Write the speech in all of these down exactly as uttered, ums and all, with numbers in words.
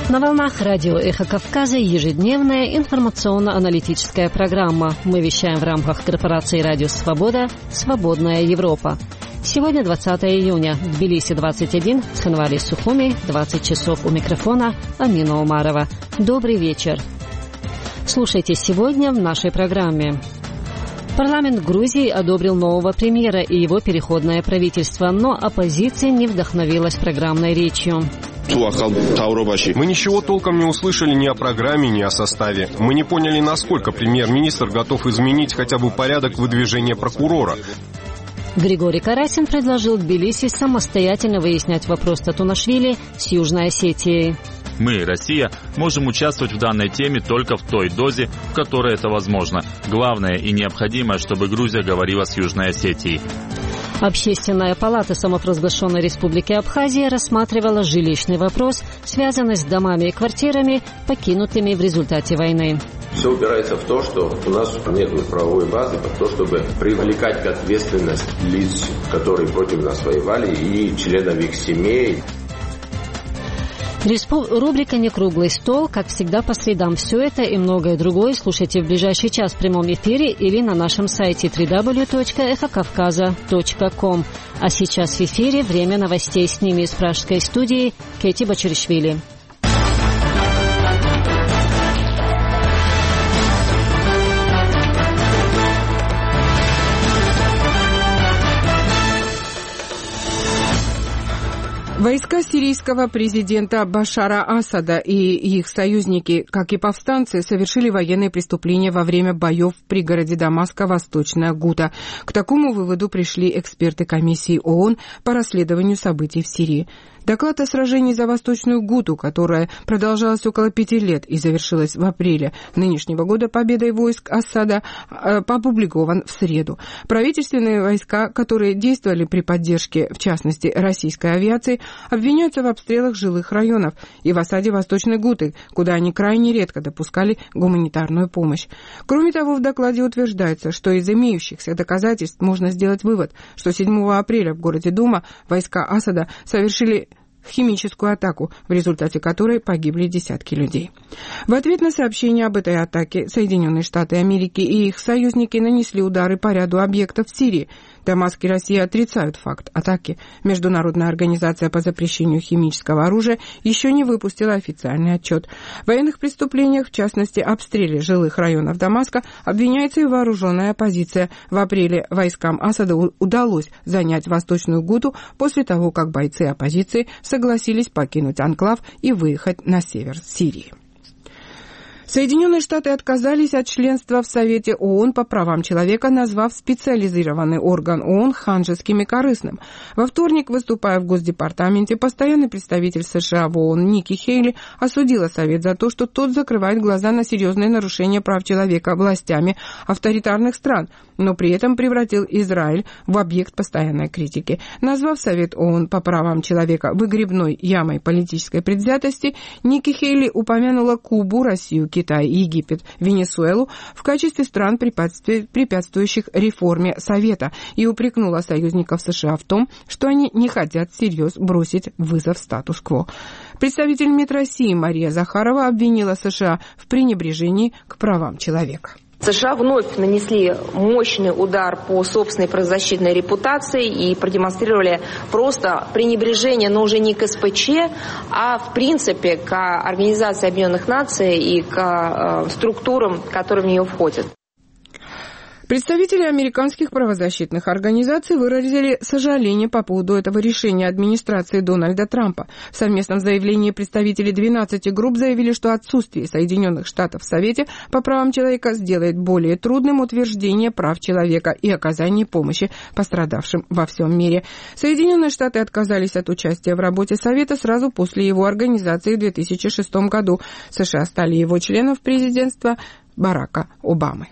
На волнах радио «Эхо Кавказа» ежедневная информационно-аналитическая программа. Мы вещаем в рамках корпорации «Радио Свобода» «Свободная Европа». Сегодня двадцатое июня. Тбилиси двадцать один, Цхинвали, Сухуми, двадцать часов у микрофона Амина Умарова. Добрый вечер. Слушайте сегодня в нашей программе. Парламент Грузии одобрил нового премьера и его переходное правительство, но оппозиция не вдохновилась программной речью. Мы ничего толком не услышали ни о программе, ни о составе. Мы не поняли, насколько премьер-министр готов изменить хотя бы порядок выдвижения прокурора. Григорий Карасин предложил Тбилиси самостоятельно выяснять вопрос Татунашвили с Южной Осетией. Мы, Россия, можем участвовать в данной теме только в той дозе, в которой это возможно. Главное и необходимое, чтобы Грузия говорила с Южной Осетией. Общественная палата самопровозглашенной Республики Абхазия рассматривала жилищный вопрос, связанный с домами и квартирами, покинутыми в результате войны. Все упирается в то, что у нас нет правовой базы под то, чтобы привлекать к ответственности лиц, которые против нас воевали, и членов их семей. Респу... Рубрика «Не круглый стол», как всегда, по средам. Все это и многое другое слушайте в ближайший час в прямом эфире или на нашем сайте дабл ю дабл ю дабл ю точка эхо кавказа точка ком. А сейчас в эфире время новостей. С ними из пражской студии Кэти Бачеришвили. Войска сирийского президента Башара Асада и их союзники, как и повстанцы, совершили военные преступления во время боев в пригороде Дамаска Восточная Гута. К такому выводу пришли эксперты комиссии ООН по расследованию событий в Сирии. Доклад о сражении за Восточную Гуту, которое продолжалось около пяти лет и завершилось в апреле нынешнего года победой войск Асада, опубликован в среду. Правительственные войска, которые действовали при поддержке, в частности, российской авиации, обвиняются в обстрелах жилых районов и в осаде Восточной Гуты, куда они крайне редко допускали гуманитарную помощь. Кроме того, в докладе утверждается, что из имеющихся доказательств можно сделать вывод, что седьмого апреля в городе Дума войска Асада совершили химическую атаку, в результате которой погибли десятки людей. В ответ на сообщение об этой атаке Соединенные Штаты Америки и их союзники нанесли удары по ряду объектов в Сирии. Дамаск и Россия отрицают факт атаки. Международная организация по запрещению химического оружия еще не выпустила официальный отчет. В военных преступлениях, в частности обстреле жилых районов Дамаска, обвиняется и вооруженная оппозиция. В апреле войскам Асада удалось занять Восточную Гуту после того, как бойцы оппозиции согласились покинуть анклав и выехать на север Сирии. Соединенные Штаты отказались от членства в Совете ООН по правам человека, назвав специализированный орган ООН ханжеским и корыстным. Во вторник, выступая в Госдепартаменте, постоянный представитель США в ООН Ники Хейли осудила Совет за то, что тот закрывает глаза на серьезные нарушения прав человека властями авторитарных стран, но при этом превратил Израиль в объект постоянной критики. Назвав Совет ООН по правам человека выгребной ямой политической предвзятости, Ники Хейли упомянула Кубу, Россию, Китай, Египет, Венесуэлу в качестве стран, препятствующих реформе Совета, и упрекнула союзников США в том, что они не хотят всерьез бросить вызов статус-кво. Представитель МИД России Мария Захарова обвинила США в пренебрежении к правам человека. США вновь нанесли мощный удар по собственной правозащитной репутации и продемонстрировали просто пренебрежение, но уже не к СПЧ, а в принципе к Организации Объединенных Наций и к структурам, которые в нее входят. Представители американских правозащитных организаций выразили сожаление по поводу этого решения администрации Дональда Трампа. В совместном заявлении представители двенадцати групп заявили, что отсутствие Соединенных Штатов в Совете по правам человека сделает более трудным утверждение прав человека и оказание помощи пострадавшим во всем мире. Соединенные Штаты отказались от участия в работе Совета сразу после его организации в две тысячи шестом году. США стали его членом президентства Барака Обамы.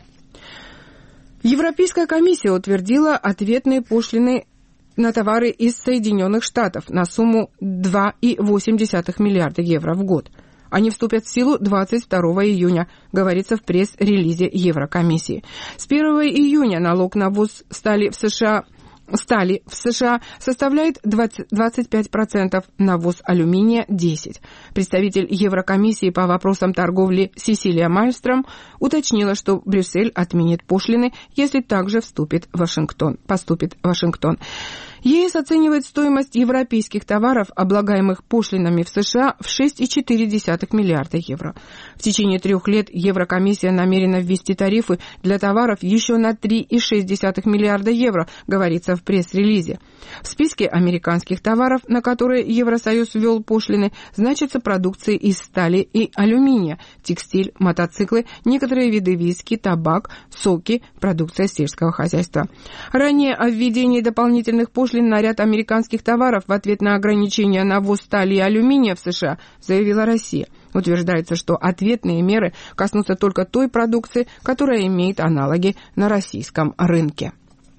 Европейская комиссия утвердила ответные пошлины на товары из Соединенных Штатов на сумму два целых восемь десятых миллиарда евро в год. Они вступят в силу двадцать второго июня, говорится в пресс-релизе Еврокомиссии. С первого июня налог на ввоз стали в США стали в США составляет двадцать пять процентов, навоз алюминия – десять процентов. Представитель Еврокомиссии по вопросам торговли Сесилия Мальмстрём уточнила, что Брюссель отменит пошлины, если также вступит Вашингтон, поступит Вашингтон. ЕС оценивает стоимость европейских товаров, облагаемых пошлинами в США, в шесть целых четыре десятых миллиарда евро. В течение трех лет Еврокомиссия намерена ввести тарифы для товаров еще на три целых шесть десятых миллиарда евро, говорится в пресс-релизе. В списке американских товаров, на которые Евросоюз ввел пошлины, значатся продукции из стали и алюминия, текстиль, мотоциклы, некоторые виды виски, табак, соки, продукция сельского хозяйства. Ранее о введении дополнительных пошлин на ряд американских товаров в ответ на ограничения на ввоз стали и алюминия в США заявила Россия. Утверждается, что ответные меры коснутся только той продукции, которая имеет аналоги на российском рынке.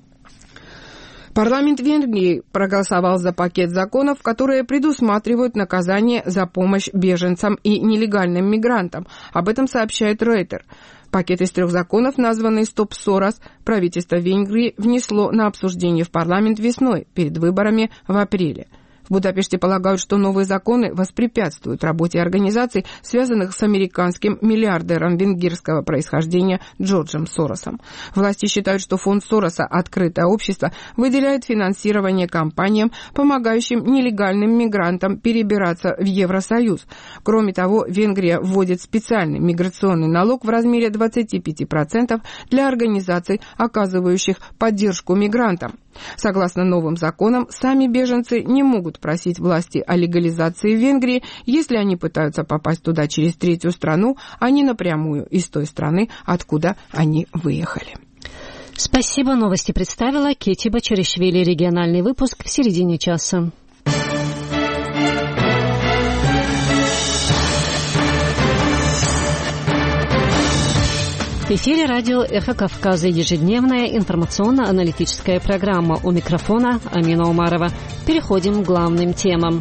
Парламент Венгрии проголосовал за пакет законов, которые предусматривают наказание за помощь беженцам и нелегальным мигрантам. Об этом сообщает Рейтер. Пакет из трех законов, названный «Стоп Сорос», правительство Венгрии внесло на обсуждение в парламент весной, перед выборами в апреле. В Будапеште полагают, что новые законы воспрепятствуют работе организаций, связанных с американским миллиардером венгерского происхождения Джорджем Соросом. Власти считают, что фонд Сороса «Открытое общество» выделяет финансирование компаниям, помогающим нелегальным мигрантам перебираться в Евросоюз. Кроме того, Венгрия вводит специальный миграционный налог в размере двадцать пять процентов для организаций, оказывающих поддержку мигрантам. Согласно новым законам, сами беженцы не могут просить власти о легализации в Венгрии, если они пытаются попасть туда через третью страну, а не напрямую из той страны, откуда они выехали. Спасибо. Новости представила Кетти Бачаришвили. Региональный выпуск в середине часа. В эфире радио «Эхо Кавказа», ежедневная информационно-аналитическая программа. У микрофона Амина Умарова. Переходим к главным темам.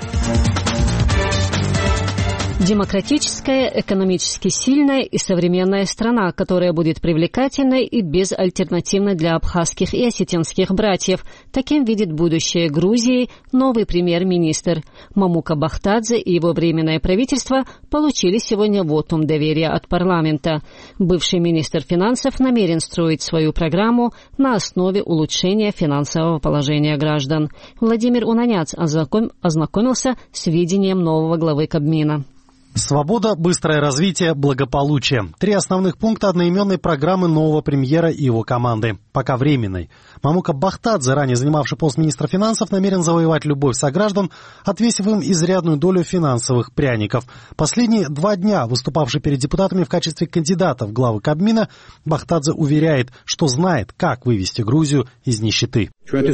Демократическая, экономически сильная и современная страна, которая будет привлекательной и безальтернативной для абхазских и осетинских братьев. Таким видит будущее Грузии новый премьер-министр. Мамука Бахтадзе и его временное правительство получили сегодня вотум доверия от парламента. Бывший министр финансов намерен строить свою программу на основе улучшения финансового положения граждан. Владимир Унаняц ознакомился с видением нового главы Кабмина. Свобода, быстрое развитие, благополучие. Три основных пункта одноименной программы нового премьера и его команды. Пока временной. Мамука Бахтадзе, ранее занимавший пост министра финансов, намерен завоевать любовь сограждан, отвесив им изрядную долю финансовых пряников. Последние два дня, выступавший перед депутатами в качестве кандидата в главы Кабмина, Бахтадзе уверяет, что знает, как вывести Грузию из нищеты.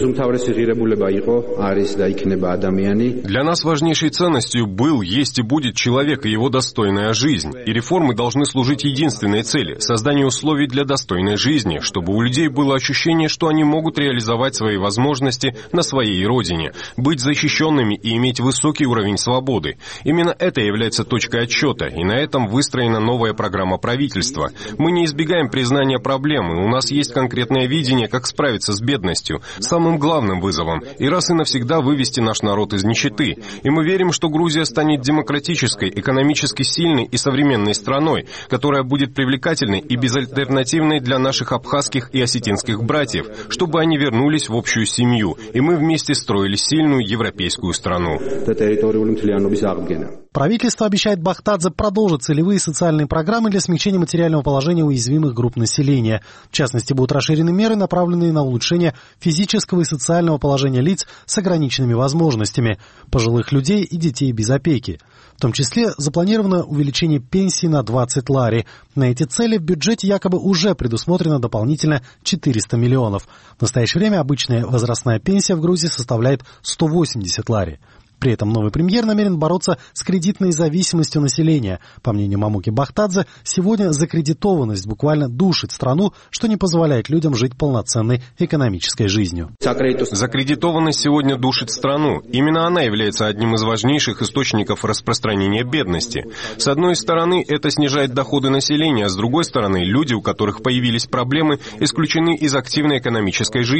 Для нас важнейшей ценностью был, есть и будет человек и его достойная жизнь. И реформы должны служить единственной цели – созданию условий для достойной жизни, чтобы у людей было ощущение, что они могут реализовать свои возможности на своей родине, быть защищенными и иметь высокий уровень свободы. Именно это является точкой отсчета, и на этом выстроена новая программа правительства. Мы не избегаем признания проблемы, у нас есть конкретное видение, как справиться с бедностью, самым главным вызовом, и раз и навсегда вывести наш народ из нищеты. И мы верим, что Грузия станет демократической, экономически сильной и современной страной, которая будет привлекательной и безальтернативной для наших абхазских и осетинских братьев, чтобы они вернулись в общую семью, и мы вместе строили сильную европейскую страну. Правительство обещает Бахтадзе продолжить целевые социальные программы для смягчения материального положения уязвимых групп населения. В частности, будут расширены меры, направленные на улучшение физического и социального положения лиц с ограниченными возможностями, пожилых людей и детей без опеки. В том числе запланировано увеличение пенсий на двадцать лари. На эти цели в бюджете якобы уже предусмотрено дополнительно четыреста миллионов. В настоящее время обычная возрастная пенсия в Грузии составляет сто восемьдесят лари. При этом новый премьер намерен бороться с кредитной зависимостью населения. По мнению Мамуки Бахтадзе, сегодня закредитованность буквально душит страну, что не позволяет людям жить полноценной экономической жизнью. Закредитованность сегодня душит страну. Именно она является одним из важнейших источников распространения бедности. С одной стороны, это снижает доходы населения, а с другой стороны, люди, у которых появились проблемы, исключены из активной экономической жизни.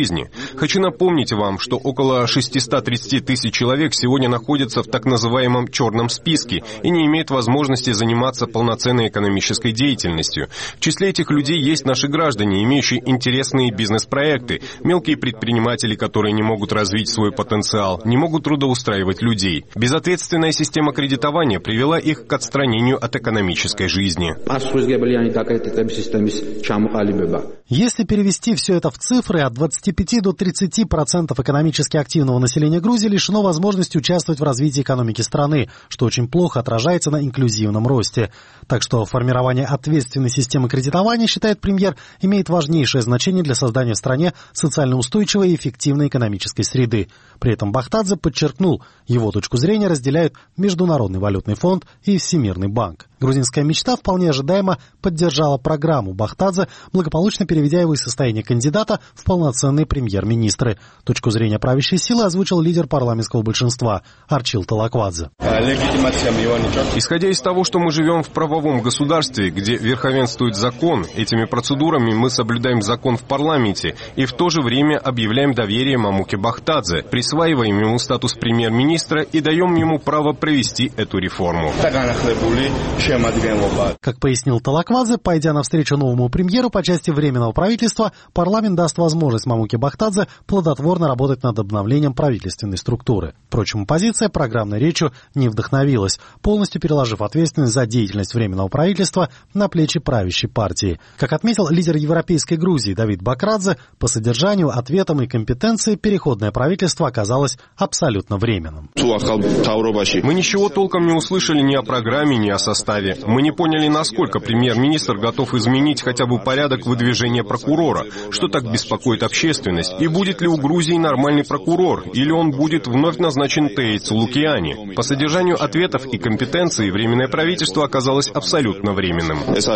Хочу напомнить вам, что около шестьсот тридцать тысяч человек сегодня находятся в так называемом черном списке и не имеют возможности заниматься полноценной экономической деятельностью. В числе этих людей есть наши граждане, имеющие интересные бизнес-проекты, мелкие предприниматели, которые не могут развить свой потенциал, не могут трудоустраивать людей. Безответственная система кредитования привела их к отстранению от экономической жизни. Если перевести все это в цифры, от двадцати пяти до тридцати процентов экономически активного населения Грузии лишено возможности участвовать в развитии экономики страны, что очень плохо отражается на инклюзивном росте. Так что формирование ответственной системы кредитования, считает премьер, имеет важнейшее значение для создания в стране социально устойчивой и эффективной экономической среды. При этом Бахтадзе подчеркнул, его точку зрения разделяют Международный валютный фонд и Всемирный банк. Грузинская мечта вполне ожидаемо поддержала программу Бахтадзе, благополучно переведя его из состояния кандидата в полноценные премьер-министры. Точку зрения правящей силы озвучил лидер парламентского большинства Арчил Талаквадзе. Исходя из того, что мы живем в правовом государстве, где верховенствует закон, этими процедурами мы соблюдаем закон в парламенте и в то же время объявляем доверие Мамуке Бахтадзе, присваиваем ему статус премьер-министра и даем ему право провести эту реформу. Как пояснил Талаквадзе, пойдя навстречу новому премьеру по части временного правительства, парламент даст возможность Мамуке Бахтадзе плодотворно работать над обновлением правительственной структуры. Впрочем, оппозиция программной речью не вдохновилась, полностью переложив ответственность за деятельность временного правительства на плечи правящей партии. Как отметил лидер Европейской Грузии Давид Бакрадзе, по содержанию, ответам и компетенции переходное правительство оказалось абсолютно временным. Мы ничего толком не услышали ни о программе, ни о составе. Мы не поняли, насколько премьер-министр готов изменить хотя бы порядок выдвижения прокурора, что так беспокоит общественность, и будет ли у Грузии нормальный прокурор, или он будет вновь назначен Теицу Лукиани. По содержанию ответов и компетенции временное правительство оказалось абсолютно временным.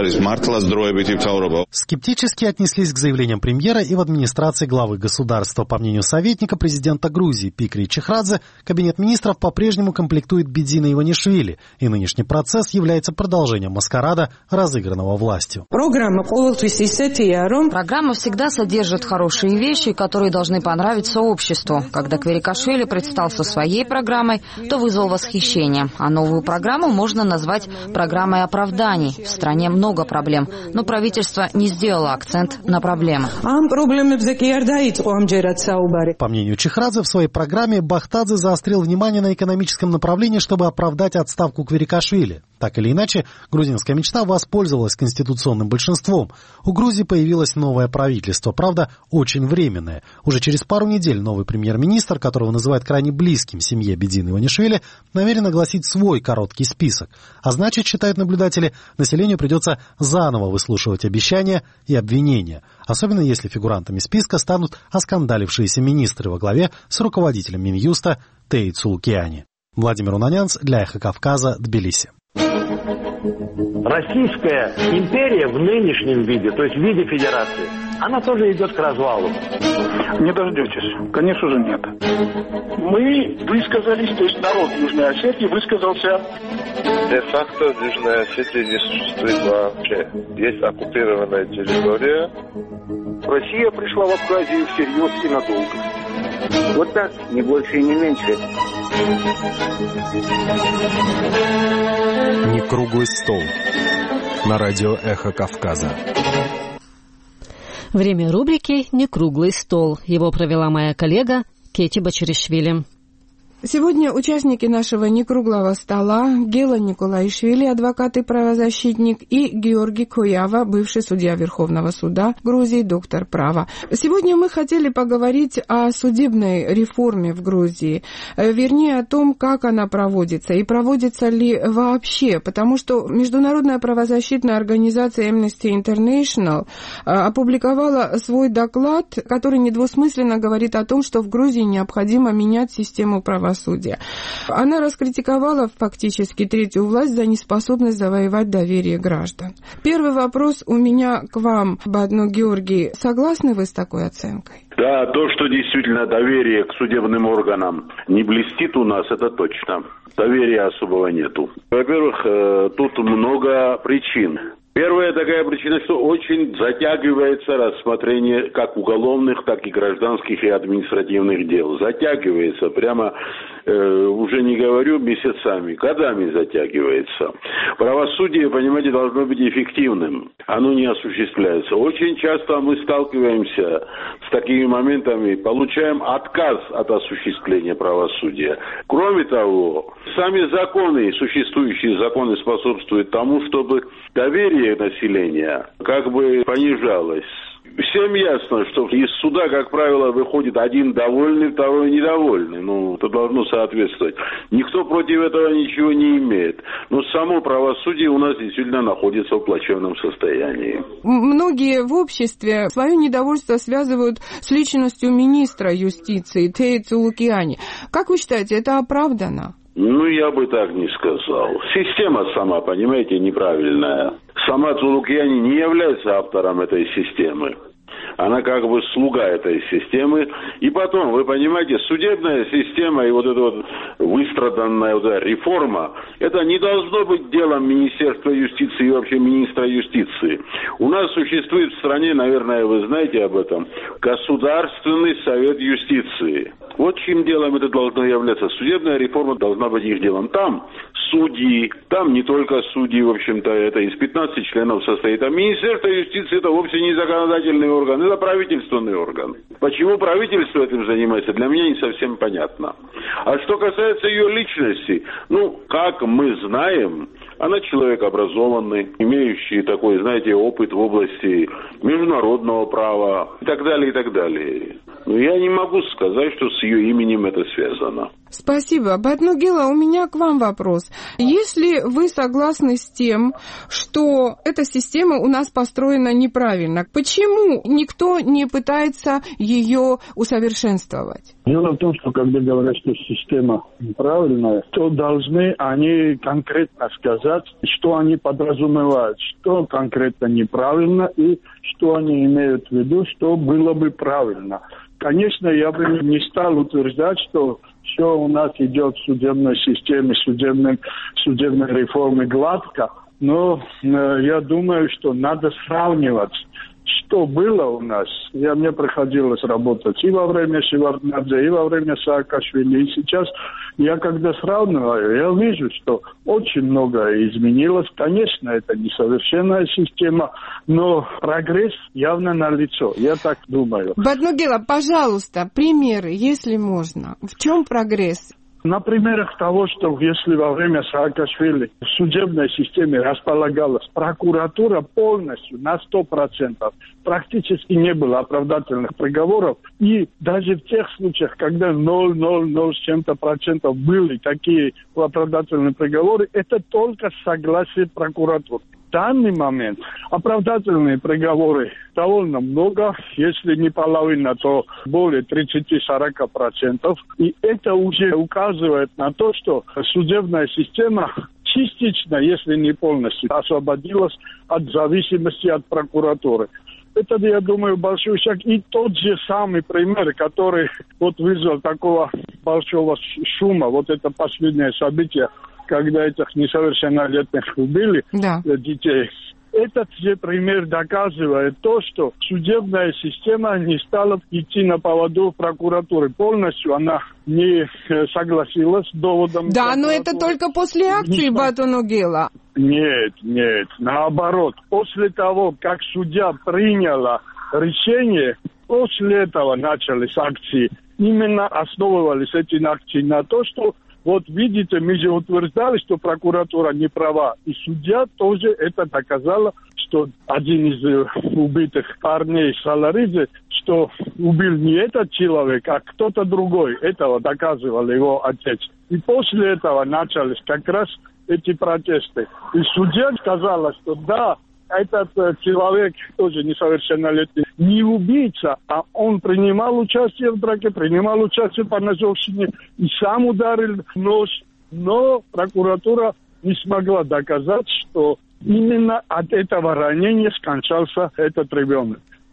Скептически отнеслись к заявлениям премьера и в администрации главы государства. По мнению советника президента Грузии Пикри Чехрадзе, кабинет министров по-прежнему комплектует Бедзина Иванишвили, и нынешний процесс является продолжением маскарада, разыгранного властью. Программа всегда содержит хорошие вещи, которые должны понравиться обществу. Когда Кверикашвили предстал со своей программой, то вызвал восхищение. А новую программу можно назвать программой оправданий. В стране много проблем, но правительство не сделало акцент на проблемы. По мнению Чехрадзе, в своей программе Бахтадзе заострил внимание на экономическом направлении, чтобы оправдать отставку Кверикашвили. Так или иначе, грузинская мечта воспользовалась конституционным большинством. У Грузии появилось новое правительство, правда, очень временное. Уже через пару недель новый премьер-министр, которого называют крайне близким семье Бедзина Иванишвили, намерен огласить свой короткий список. А значит, считают наблюдатели, населению придется заново выслушивать обещания и обвинения. Особенно если фигурантами списка станут оскандалившиеся министры во главе с руководителем Минюста Теицу Лукиани. Владимир Унанянц для Эхо Кавказа, Тбилиси. Российская империя в нынешнем виде, то есть в виде федерации, она тоже идет к развалу. Не дождетесь. Конечно же нет. Мы высказались, то есть народ Южной Осетии высказался. Де-факто Южная Осетия не существует вообще. Есть оккупированная территория. Россия пришла в Абхазию всерьез и надолго. Вот так, не больше и не меньше. Не круглый стол. На радио «Эхо Кавказа». Время рубрики «Не круглый стол». Его провела моя коллега Кети Бачаришвили. Сегодня участники нашего некруглого стола Гела Николаишвили, адвокат и правозащитник, и Георгий Коява, бывший судья Верховного суда Грузии, доктор права. Сегодня мы хотели поговорить о судебной реформе в Грузии, вернее о том, как она проводится и проводится ли вообще, потому что международная правозащитная организация Amnesty International опубликовала свой доклад, который недвусмысленно говорит о том, что в Грузии необходимо менять систему правосудия. Судья. Она раскритиковала фактически третью власть за неспособность завоевать доверие граждан. Первый вопрос у меня к вам, Бадно Георгий. Согласны вы с такой оценкой? Да, то, что действительно доверие к судебным органам не блестит у нас, это точно. Доверия особого нету. Во-первых, тут много причин. Первая такая причина, что очень затягивается рассмотрение как уголовных, так и гражданских и административных дел. Затягивается, прямо э, уже не говорю месяцами, годами затягивается. Правосудие, понимаете, должно быть эффективным. Оно не осуществляется. Очень часто мы сталкиваемся с такими моментами, получаем отказ от осуществления правосудия. Кроме того, сами законы, существующие законы способствуют тому, чтобы доверие населения как бы понижалось. Всем ясно, что из суда, как правило, выходит один довольный, второй недовольный. Ну, это должно соответствовать. Никто против этого ничего не имеет. Но само правосудие у нас действительно находится в плачевном состоянии. Многие в обществе свое недовольство связывают с личностью министра юстиции Теи Цулукиани. Как вы считаете, это оправдано? Ну, я бы так не сказал. Система сама, понимаете, неправильная. Сама Цулукиани не является автором этой системы. Она как бы слуга этой системы. И потом, вы понимаете, судебная система и вот эта вот выстраданная вот эта реформа, это не должно быть делом Министерства юстиции и вообще министра юстиции. У нас существует в стране, наверное, вы знаете об этом, Государственный совет юстиции. Вот чьим делом это должно являться. Судебная реформа должна быть их делом. Там судьи, там не только судьи, в общем-то, это из пятнадцати членов состоит. А Министерство юстиции это вовсе не законодательный орган, это правительственный орган. Почему правительство этим занимается, для меня не совсем понятно. А что касается ее личности, ну, как мы знаем, она человек образованный, имеющий такой, знаете, опыт в области международного права и так далее, и так далее. Но я не могу сказать, что с ее именем это связано. Спасибо. Батнугела, у меня к вам вопрос. Если вы согласны с тем, что эта система у нас построена неправильно, почему никто не пытается ее усовершенствовать? Дело в том, что когда говорят, что система неправильная, то должны они конкретно сказать, что они подразумевают, что конкретно неправильно и что они имеют в виду, что было бы правильно. Конечно, я бы не стал утверждать, что все у нас идет в судебной системе, судебной, судебной реформе гладко, но э, я думаю, что надо сравнивать, что было у нас. Я, мне приходилось работать и во время Шеварднадзе, и во время Саакашвили. И сейчас я когда сравниваю, я вижу, что очень многое изменилось. Конечно, это несовершенная система, но прогресс явно налицо. Я так думаю. Батнугела, пожалуйста, примеры, если можно. В чем прогресс? На примерах того, что если во время Саакашвили в судебной системе располагалась прокуратура полностью на сто процентов, практически не было оправдательных приговоров, и даже в тех случаях, когда ноль целых ноль с чем-то процентов были такие оправдательные приговоры, это только согласие прокуратуры. В данный момент оправдательные приговоры довольно много, если не половина, то более тридцать-сорок процентов. И это уже указывает на то, что судебная система частично, если не полностью, освободилась от зависимости от прокуратуры. Это, я думаю, большой шаг. И тот же самый пример, который вот вызвал такого большого шума, вот это последнее событие, когда этих несовершеннолетних убили, да. детей. Этот же пример доказывает то, что судебная система не стала идти на поводу прокуратуры. Полностью она не согласилась с доводом. Да, но это только после акции Батнугела. Нет, нет, наоборот. После того, как судья приняла решение, после этого начались акции. Именно основывались эти акции на то, что вот видите, мы же утверждали, что прокуратура не права. И судья тоже это доказала, что один из убитых парней Саларидзе, что убил не этот человек, а кто-то другой. Этого доказывал его отец. И после этого начались как раз эти протесты. И судья сказала, что да, этот человек, тоже несовершеннолетний, не убийца, а он принимал участие в драке, принимал участие по ножовщине и сам ударил нож. Но прокуратура не смогла доказать, что именно от этого ранения скончался этот ребенок.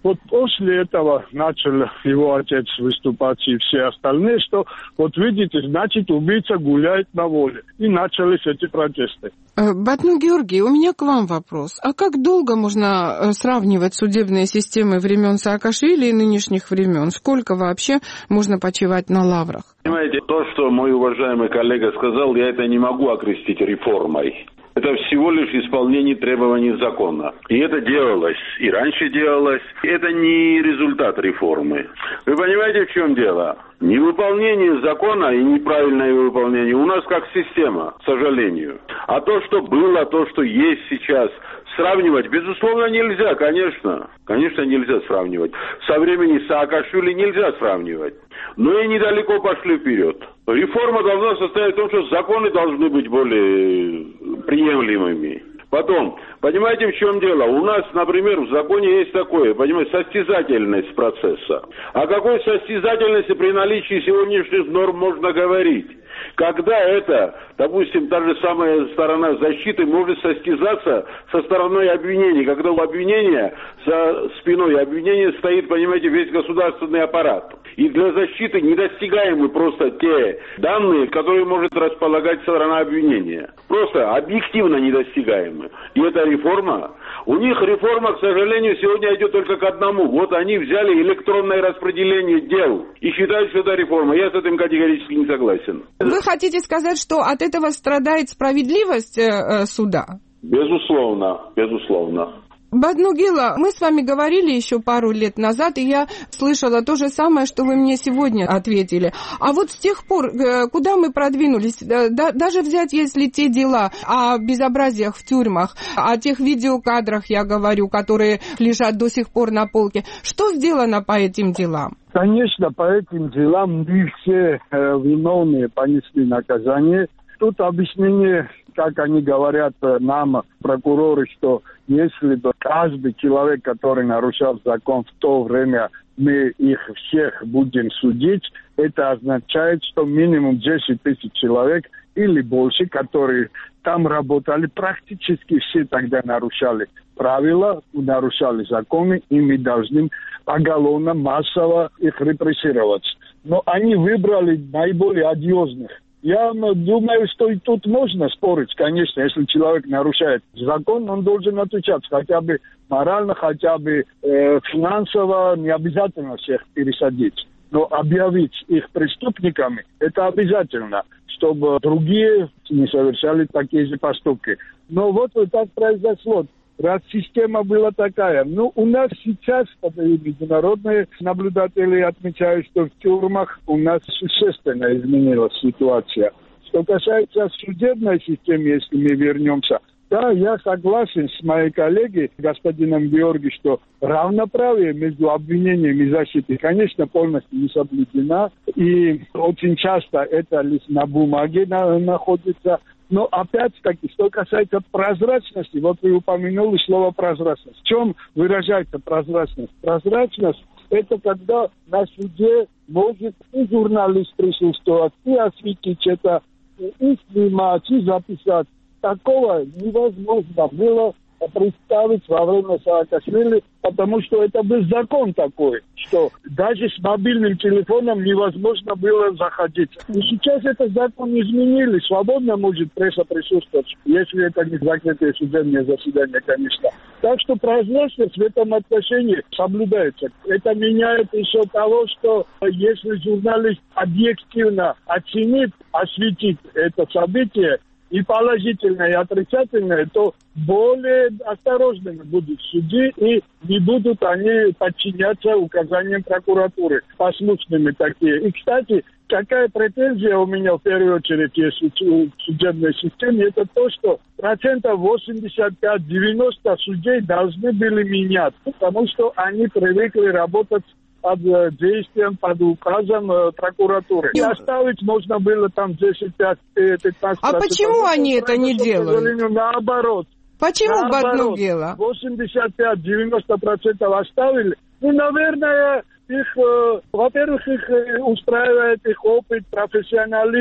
Вот после этого начал его отец выступать и все остальные, что вот видите, значит, убийца гуляет на воле. И начались эти протесты. Батну Георгий, у меня к вам вопрос. А как долго можно сравнивать судебные системы времен Саакашвили и нынешних времен? Сколько вообще можно почивать на лаврах? Понимаете, то, что мой уважаемый коллега сказал, я это не могу окрестить реформой. Это всего лишь исполнение требований закона. И это делалось, и раньше делалось. Это не результат реформы. Вы понимаете, в чем дело? Невыполнение закона и неправильное его выполнение у нас как система, к сожалению. А то, что было, то, что есть сейчас, сравнивать, безусловно, нельзя, конечно. Конечно, нельзя сравнивать. Со времени Саакашвили нельзя сравнивать. Но и недалеко пошли вперед. Реформа должна состоять в том, что законы должны быть более приемлемыми. Потом, понимаете, в чем дело? У нас, например, в законе есть такое, понимаете, состязательность процесса. О какой состязательности при наличии сегодняшних норм можно говорить? Когда это, допустим, та же самая сторона защиты может состязаться со стороной обвинения, когда у обвинения, за спиной обвинения стоит, понимаете, весь государственный аппарат. И для защиты недостигаемы просто те данные, которые может располагать сторона обвинения. Просто объективно недостигаемы. И эта реформа, у них реформа, к сожалению, сегодня идет только к одному. Вот они взяли электронное распределение дел и считают, что это реформа. Я с этим категорически не согласен. Вы хотите сказать, что от этого страдает справедливость э, суда? Безусловно, безусловно. Батну Гела, мы с вами говорили еще пару лет назад, и я слышала то же самое, что вы мне сегодня ответили. А вот с тех пор, куда мы продвинулись, да, даже взять, если те дела о безобразиях в тюрьмах, о тех видеокадрах, я говорю, которые лежат до сих пор на полке, что сделано по этим делам? Конечно, по этим делам не все э, виновные понесли наказание. Тут объяснение, как они говорят нам, прокуроры, что если бы каждый человек, который нарушал закон в то время, мы их всех будем судить, это означает, что минимум десять тысяч человек или больше, которые там работали, практически все тогда нарушали правила, нарушали законы, и мы должны поголовно, массово их репрессировать. Но они выбрали наиболее одиозных. Я думаю, что и тут можно спорить, конечно, если человек нарушает закон, он должен отвечать хотя бы морально, хотя бы э, финансово, не обязательно всех пересадить. Но объявить их преступниками, это обязательно, чтобы другие не совершали такие же поступки. Но вот вот так произошло. Раз система была такая. Ну, у нас сейчас международные наблюдатели отмечают, что в тюрьмах у нас существенно изменилась ситуация. Что касается судебной системы, если мы вернемся, да, я согласен с моей коллегой, господином Георгием, что равноправие между обвинением и защитой, конечно, полностью не соблюдена. И очень часто это лишь на бумаге на, находится. Но опять-таки, что касается прозрачности, вот вы упомянули слово «прозрачность». В чем выражается прозрачность? Прозрачность – это когда на суде может и журналист присутствовать, и осветить это, и снимать, и записать. Такого невозможно было представить во время Саакашвили, потому что это был закон такой, что даже с мобильным телефоном невозможно было заходить. И сейчас этот закон изменили, свободно может пресса присутствовать, если это не закрытое судебное заседание, конечно. Так что прозрачность в этом отношении соблюдается. Это меняет еще того, что если журналист объективно оценит, осветит это событие, и положительное, и отрицательное, то более осторожными будут судьи, и не будут они подчиняться указаниям прокуратуры, послушными такие. И, кстати, какая претензия у меня в первую очередь есть в судебной системе, это то, что процентов восемьдесят пять - девяносто судей должны были менять, потому что они привыкли работать под действием, под указом э, прокуратуры. И оставить можно было там десять-пятнадцать процентов. А почему они это не делают? Наоборот. Почему Батну Гела? восемьдесят пять - девяносто процентов оставили. Ну, наверное, их, э, во-первых, их устраивает их опыт, профессионализм.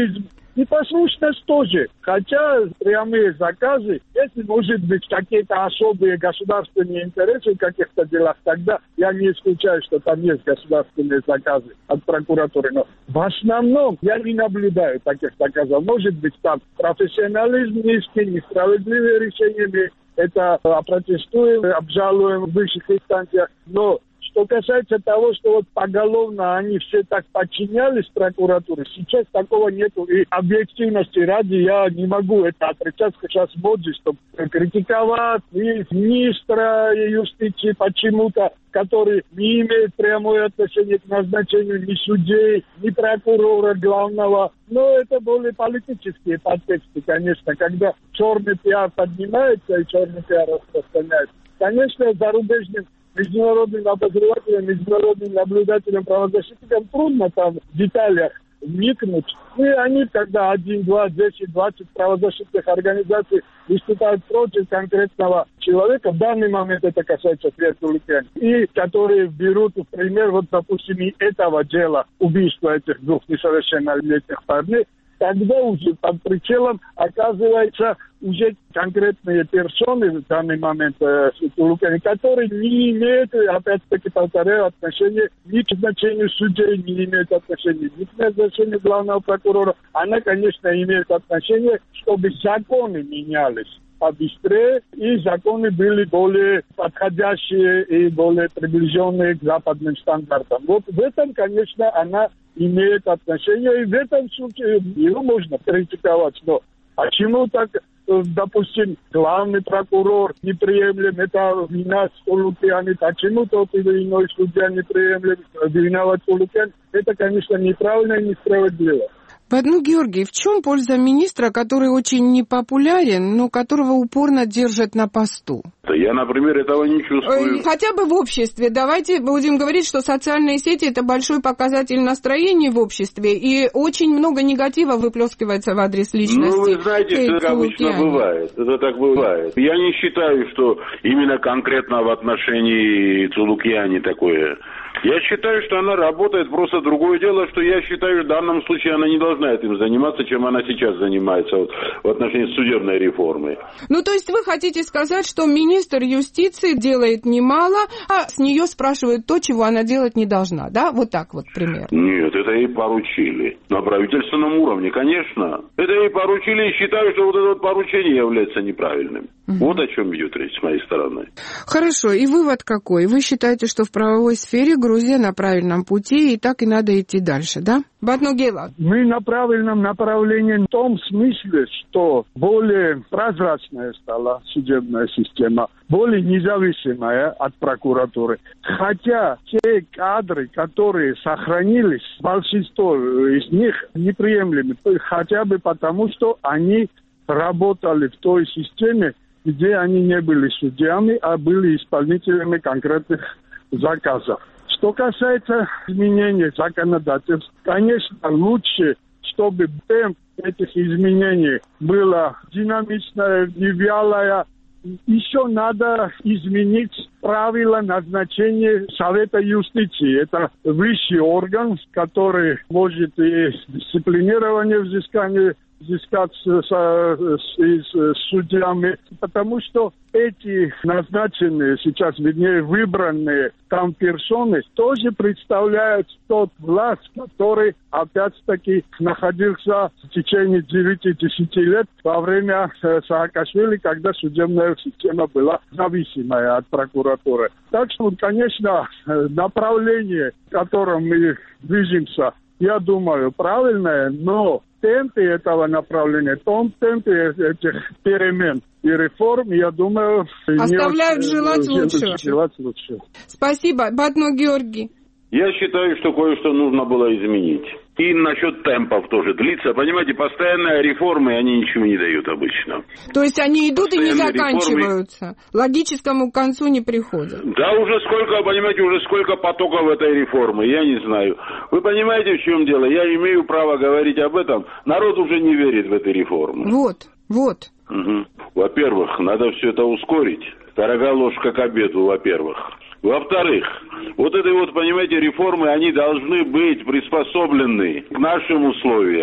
Непослушность тоже. Хотя прямые заказы, если может быть какие-то особые государственные интересы в каких-то делах, тогда я не исключаю, что там есть государственные заказы от прокуратуры. Но в основном я не наблюдаю таких заказов. Может быть, там профессионализм низкий, несправедливые решения, это опротестуем, обжалуем в высших инстанциях. Но что касается того, что вот поголовно они все так подчинялись прокуратуре, сейчас такого нету. И объективности ради я не могу это отрицать. Сейчас моде, чтобы критиковать и министра юстиции почему-то, который не имеет прямое отношение к назначению ни судей, ни прокурора главного. Но это более политические подтексты, конечно, когда черный пиар поднимается и черный пиар распространяется. Конечно, зарубежным международным обозревателям, международным наблюдателям, правозащитникам трудно там в деталях вникнуть. И они, когда один, два, десять, двадцать правозащитных организаций выступают против конкретного человека, в данный момент это касается Светланы, и которые берут в пример, вот, допустим, и этого дела, убийства этих двух несовершеннолетних парней, тогда уже под прицелом оказывается уже конкретные персоны в данный момент, э, которые не имеют, опять-таки повторяю, отношения ни к назначению судей, не имеют отношения ни к назначению главного прокурора. Она, конечно, имеет отношение, чтобы законы менялись побыстрее, и законы были более подходящие и более приближенные к западным стандартам. Вот в этом, конечно, она имеет отношение, и в этом случае его можно критиковать. Но почему так, допустим, главный прокурор не приемлем, это вина Столупяни, почему тот или иной судья не приемлем, виноват Столупяни, это, конечно, неправильно и несправедливо. Бадну Георгий, в чем польза министра, который очень непопулярен, но которого упорно держат на посту? Я, например, этого не чувствую. Хотя бы в обществе. Давайте будем говорить, что социальные сети – это большой показатель настроения в обществе, и очень много негатива выплескивается в адрес личности. Ну, вы знаете, Кейт это обычно бывает. Это так бывает. Я не считаю, что именно конкретно в отношении Цулукьяни такое. Я считаю, что она работает, просто другое дело, что я считаю, в данном случае она не должна этим заниматься, чем она сейчас занимается вот, в отношении судебной реформы. Ну, то есть вы хотите сказать, что министр юстиции делает немало, а с нее спрашивают то, чего она делать не должна, да? Вот так вот пример. Нет, это ей поручили. На правительственном уровне, конечно. Это ей поручили, и считаю, что вот это вот поручение является неправильным. Угу. Вот о чем идет речь с моей стороны. Хорошо, и вывод какой? Вы считаете, что в правовой сфере Грузия на правильном пути, и так и надо идти дальше, да? Бадну Гела. Мы на правильном направлении в том смысле, что более прозрачная стала судебная система, более независимая от прокуратуры. Хотя те кадры, которые сохранились, большинство из них неприемлемы, хотя бы потому, что они работали в той системе, где они не были судьями, а были исполнителями конкретных заказов. Что касается изменений законодательств, конечно, лучше, чтобы темп этих изменений было динамичное, не вялое. Еще надо изменить правила назначения Совета юстиции. Это высший орган, который может и дисциплинирование взыскания взыскать с, с, с, с судьями, потому что эти назначенные, сейчас, вернее, выбранные там персоны тоже представляют тот власть, который, опять-таки, находился в течение девяти-десяти лет во время Саакашвили, когда судебная система была зависимая от прокуратуры. Так что, конечно, направление, в котором мы движемся, я думаю, правильное, но темпе этого направления, в том темпе этих перемен и реформ, я думаю, оставляют желать лучшего. желать лучшего. Спасибо. Бадну Георгий. Я считаю, что кое-что нужно было изменить. И насчет темпов тоже длится. Понимаете, постоянные реформы, они ничего не дают обычно. То есть они идут постоянные и не заканчиваются? Реформы... Логическому концу не приходят? Да, уже сколько, понимаете, уже сколько потоков этой реформы, я не знаю. Вы понимаете, в чем дело? Я имею право говорить об этом. Народ уже не верит в эти реформы. Вот, вот. Угу. Во-первых, надо все это ускорить. Дорога ложка к обеду, во-первых. Во-вторых, вот эти вот, понимаете, реформы, они должны быть приспособлены к нашим условиям.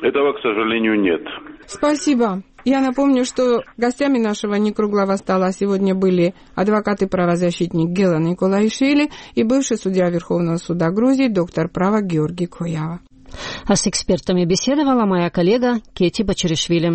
Этого, к сожалению, нет. Спасибо. Я напомню, что гостями нашего некруглого стола сегодня были адвокат и правозащитник Гела Николаишвили и бывший судья Верховного суда Грузии, доктор права Георгий Коява. А с экспертами беседовала моя коллега Кети Бачаришвили.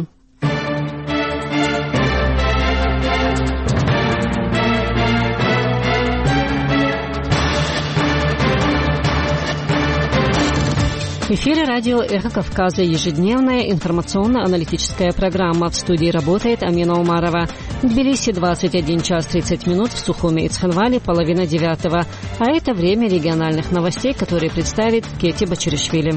В эфире радио «Эхо Кавказа», ежедневная информационно-аналитическая программа. В студии работает Амина Умарова. В Тбилиси двадцать один час тридцать минут, в Сухуми и Цхинвали половина девятого. А это время региональных новостей, которые представит Кети Бачаришвили.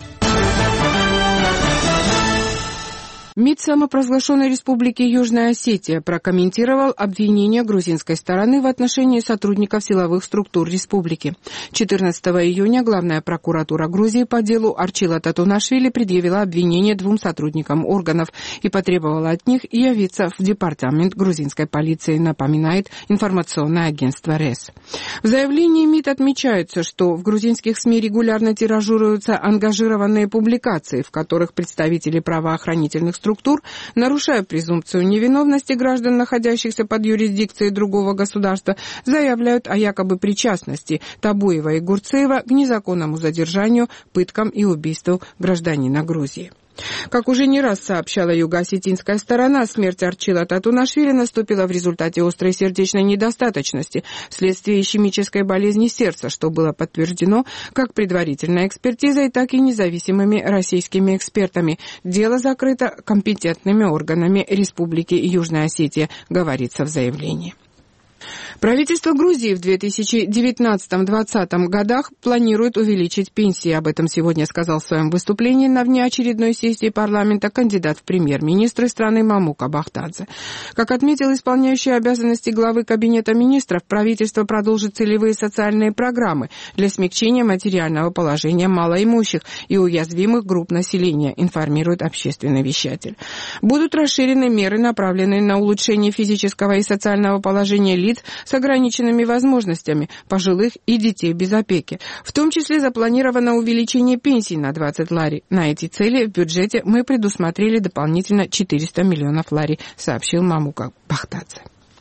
МИД самопровозглашенной республики Южная Осетия прокомментировал обвинения грузинской стороны в отношении сотрудников силовых структур республики. четырнадцатого июня главная прокуратура Грузии по делу Арчила Татунашвили предъявила обвинение двум сотрудникам органов и потребовала от них явиться в департамент грузинской полиции, напоминает информационное агентство РЭС. В заявлении МИД отмечается, что в грузинских СМИ регулярно тиражируются ангажированные публикации, в которых представители правоохранительных структур, нарушая презумпцию невиновности граждан, находящихся под юрисдикцией другого государства, заявляют о якобы причастности Табуева и Гурцеева к незаконному задержанию, пыткам и убийству гражданина Грузии. Как уже не раз сообщала юго-осетинская сторона, смерть Арчила Татунашвили наступила в результате острой сердечной недостаточности вследствие ишемической болезни сердца, что было подтверждено как предварительной экспертизой, так и независимыми российскими экспертами. Дело закрыто компетентными органами Республики Южная Осетия, говорится в заявлении. Правительство Грузии в две тысячи девятнадцатом-двадцатом годах планирует увеличить пенсии. Об этом сегодня сказал в своем выступлении на внеочередной сессии парламента кандидат в премьер-министры страны Мамука Бахтадзе. Как отметил исполняющий обязанности главы Кабинета министров, правительство продолжит целевые социальные программы для смягчения материального положения малоимущих и уязвимых групп населения, информирует общественный вещатель. Будут расширены меры, направленные на улучшение физического и социального положения лиц с ограниченными возможностями, пожилых и детей без опеки. В том числе запланировано увеличение пенсий на двадцать лари. На эти цели в бюджете мы предусмотрели дополнительно четыреста миллионов лари, сообщил Мамука Бахтадзе.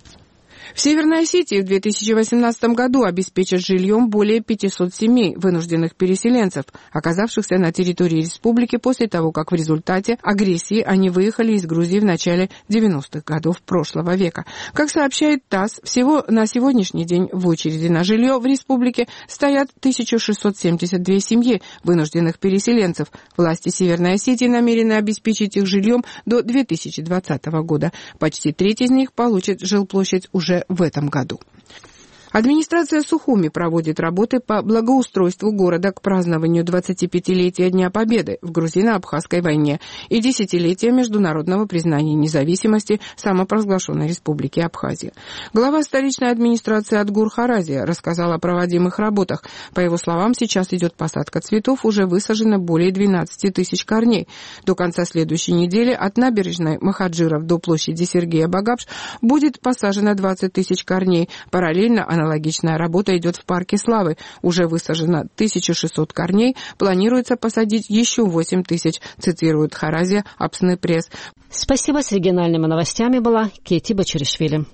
В Северной Осетии в две тысячи восемнадцатом году обеспечат жильем более пятисот семей, вынужденных переселенцев, оказавшихся на территории республики после того, как в результате агрессии они выехали из Грузии в начале девяностых годов прошлого века. Как сообщает ТАСС, всего на сегодняшний день в очереди на жилье в республике стоят тысяча шестьсот семьдесят две семьи вынужденных переселенцев. Власти Северной Осетии намерены обеспечить их жильем до две тысячи двадцатого года. Почти треть из них получит жилплощадь уже в этом году. Администрация Сухуми проводит работы по благоустройству города к празднованию двадцатипятилетия Дня Победы в грузино-абхазской войне и десятилетия международного признания независимости самопровозглашенной Республики Абхазия. Глава столичной администрации Адгур Харазия рассказал о проводимых работах. По его словам, сейчас идет посадка цветов, уже высажено более двенадцати тысяч корней. До конца следующей недели от набережной Махаджиров до площади Сергея Багапш будет посажено двадцать тысяч корней. Параллельно аналогичная работа идет в парке Славы. Уже высажено тысяча шестьсот корней, планируется посадить еще восемь тысяч, цитирует Харазия Апсны пресс. Спасибо. С региональными новостями была Кети Бачаришвили.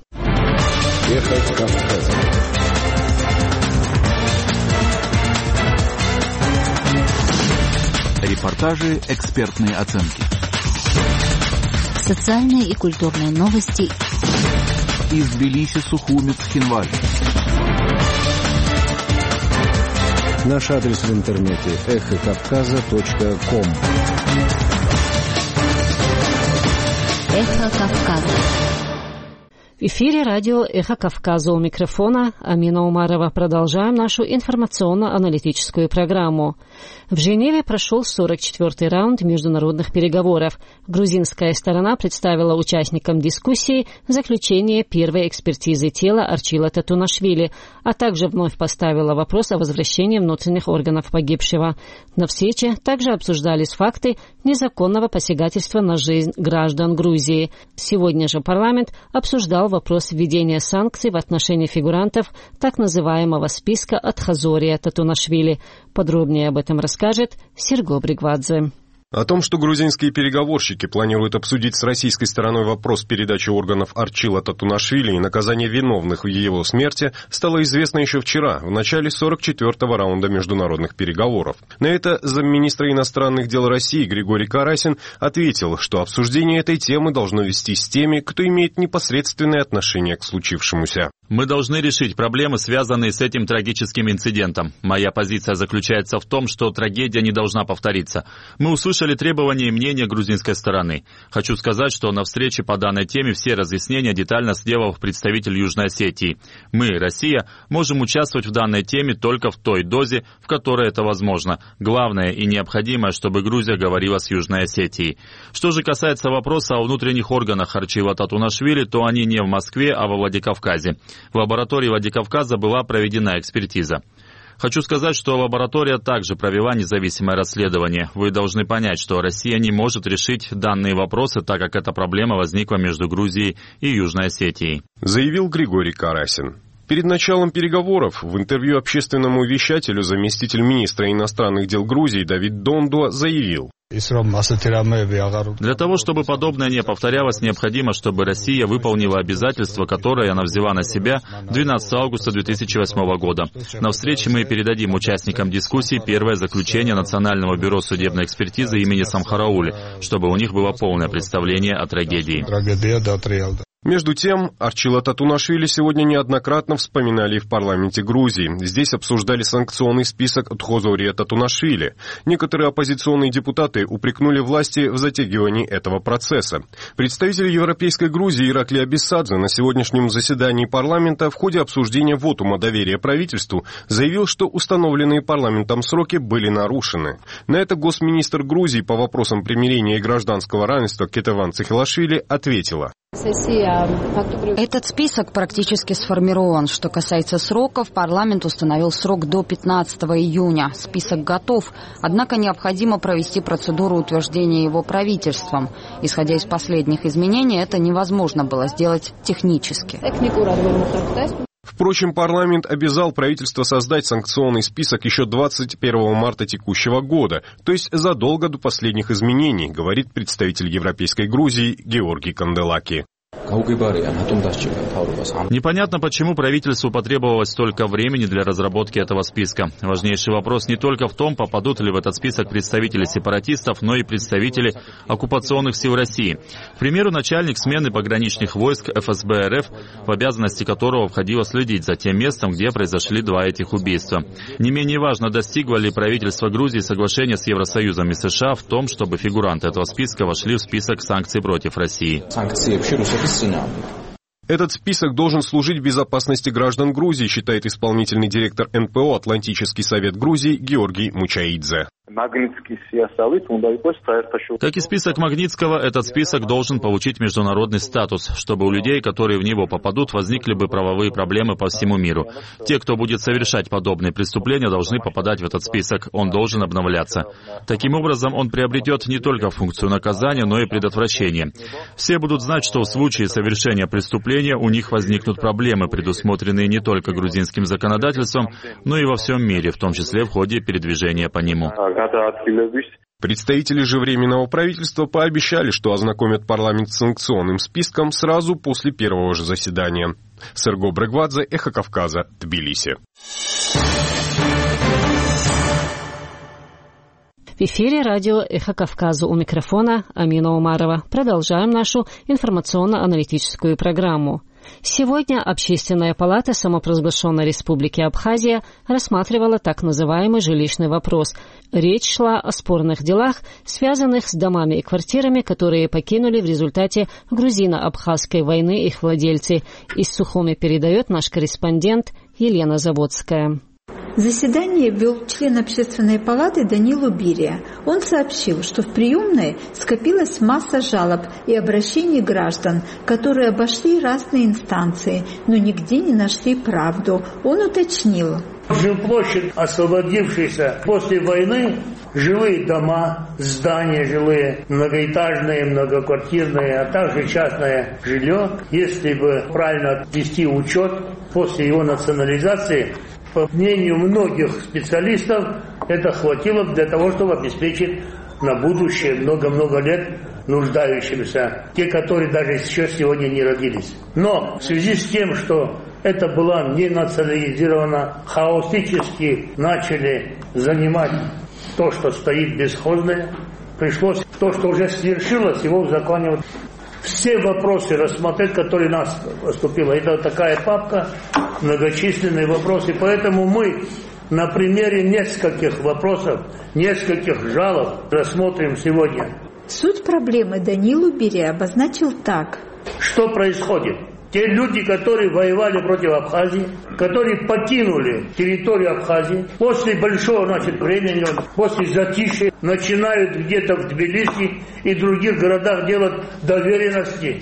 Эхо Кавказа. Репортажи, экспертные оценки. Социальные и культурные новости. Из Тбилиси, Сухуми, Цхинвали. Наш адрес в интернете эхо кавказа точка ком. Эхо Кавказа. В эфире радио «Эхо Кавказа», у микрофона Амина Умарова. Продолжаем нашу информационно-аналитическую программу. В Женеве прошел сорок четвёртый раунд международных переговоров. Грузинская сторона представила участникам дискуссии заключение первой экспертизы тела Арчила Татунашвили, а также вновь поставила вопрос о возвращении внутренних органов погибшего. На встрече также обсуждались факты незаконного посягательства на жизнь граждан Грузии. Сегодня же парламент обсуждал вопрос введения санкций в отношении фигурантов так называемого списка Атхазория Татунашвили. Подробнее об этом расскажет Серго Бригвадзе. О том, что грузинские переговорщики планируют обсудить с российской стороной вопрос передачи органов Арчила Татунашвили и наказания виновных в его смерти, стало известно еще вчера, в начале сорок четвёртого раунда международных переговоров. На это замминистра иностранных дел России Григорий Карасин ответил, что обсуждение этой темы должно вестись с теми, кто имеет непосредственное отношение к случившемуся. Мы должны решить проблемы, связанные с этим трагическим инцидентом. Моя позиция заключается в том, что трагедия не должна повториться. Мы услышали требования и мнения грузинской стороны. Хочу сказать, что на встрече по данной теме все разъяснения детально сделал представитель Южной Осетии. Мы, Россия, можем участвовать в данной теме только в той дозе, в которой это возможно. Главное и необходимое, чтобы Грузия говорила с Южной Осетией. Что же касается вопроса о внутренних органах Арчила Татунашвили, то они не в Москве, а во Владикавказе. В лаборатории Владикавказа была проведена экспертиза. Хочу сказать, что лаборатория также провела независимое расследование. Вы должны понять, что Россия не может решить данные вопросы, так как эта проблема возникла между Грузией и Южной Осетией, заявил Григорий Карасин. Перед началом переговоров в интервью общественному вещателю заместитель министра иностранных дел Грузии Давид Дондуа заявил: для того, чтобы подобное не повторялось, необходимо, чтобы Россия выполнила обязательства, которые она взяла на себя двенадцатого августа две тысячи восьмого года. На встрече мы передадим участникам дискуссии первое заключение Национального бюро судебной экспертизы имени Самхараули, чтобы у них было полное представление о трагедии. Между тем, Арчила Татунашвили сегодня неоднократно вспоминали в парламенте Грузии. Здесь обсуждали санкционный список Тхозория Татунашвили. Некоторые оппозиционные депутаты упрекнули власти в затягивании этого процесса. Представитель Европейской Грузии Ираклий Абиссадзе на сегодняшнем заседании парламента в ходе обсуждения вотума доверия правительству заявил, что установленные парламентом сроки были нарушены. На это госминистр Грузии по вопросам примирения и гражданского равенства Кетеван Цихилашвили ответила: этот список практически сформирован. Что касается сроков, парламент установил срок до пятнадцатого июня. Список готов, однако необходимо провести процедуру утверждения его правительством. Исходя из последних изменений, это невозможно было сделать технически. Впрочем, парламент обязал правительство создать санкционный список еще двадцать первого марта текущего года, то есть задолго до последних изменений, говорит представитель Европейской Грузии Георгий Канделаки. Непонятно, почему правительству потребовалось столько времени для разработки этого списка. Важнейший вопрос не только в том, попадут ли в этот список представители сепаратистов, но и представители оккупационных сил России. К примеру, начальник смены пограничных войск эф эс бэ эр эф, в обязанности которого входило следить за тем местом, где произошли два этих убийства. Не менее важно, достигло ли правительство Грузии соглашения с Евросоюзом и США в том, чтобы фигуранты этого списка вошли в список санкций против России. Этот список должен служить безопасности граждан Грузии, считает исполнительный директор эн пэ о «Атлантический совет Грузии» Георгий Мучаидзе. Как и список Магнитского, этот список должен получить международный статус, чтобы у людей, которые в него попадут, возникли бы правовые проблемы по всему миру. Те, кто будет совершать подобные преступления, должны попадать в этот список. Он должен обновляться. Таким образом, он приобретет не только функцию наказания, но и предотвращения. Все будут знать, что в случае совершения преступления у них возникнут проблемы, предусмотренные не только грузинским законодательством, но и во всем мире, в том числе в ходе передвижения по нему. Представители же Временного правительства пообещали, что ознакомят парламент с санкционным списком сразу после первого же заседания. Серго Брегвадзе, Эхо Кавказа, Тбилиси. В эфире радио «Эхо Кавказа», у микрофона Амина Умарова. Продолжаем нашу информационно-аналитическую программу. Сегодня Общественная палата самопровозглашенной Республики Абхазия рассматривала так называемый жилищный вопрос. Речь шла о спорных делах, связанных с домами и квартирами, которые покинули в результате грузино-абхазской войны их владельцы. Из Сухуми передает наш корреспондент Елена Заводская. Заседание вел член Общественной палаты Данилу Бирия. Он сообщил, что в приемной скопилась масса жалоб и обращений граждан, которые обошли разные инстанции, но нигде не нашли правду. Он уточнил. Жилплощадь, освободившаяся после войны, жилые дома, здания жилые, многоэтажные, многоквартирные, а также частное жилье, если бы правильно вести учет после его национализации, по мнению многих специалистов, это хватило для того, чтобы обеспечить на будущее много-много лет нуждающимся, те, которые даже еще сегодня не родились. Но в связи с тем, что это было не национализировано, хаотически начали занимать то, что стоит бесхозное, пришлось то, что уже свершилось, его узаконивать. Все вопросы рассмотреть, которые нас поступило. Это такая папка, многочисленные вопросы. Поэтому мы на примере нескольких вопросов, нескольких жалоб рассмотрим сегодня. Суть проблемы Данилу Бири обозначил так. Что происходит? Те люди, которые воевали против Абхазии, которые покинули территорию Абхазии, после большого, значит, времени, после затишья, начинают где-то в Тбилиси и других городах делать доверенности,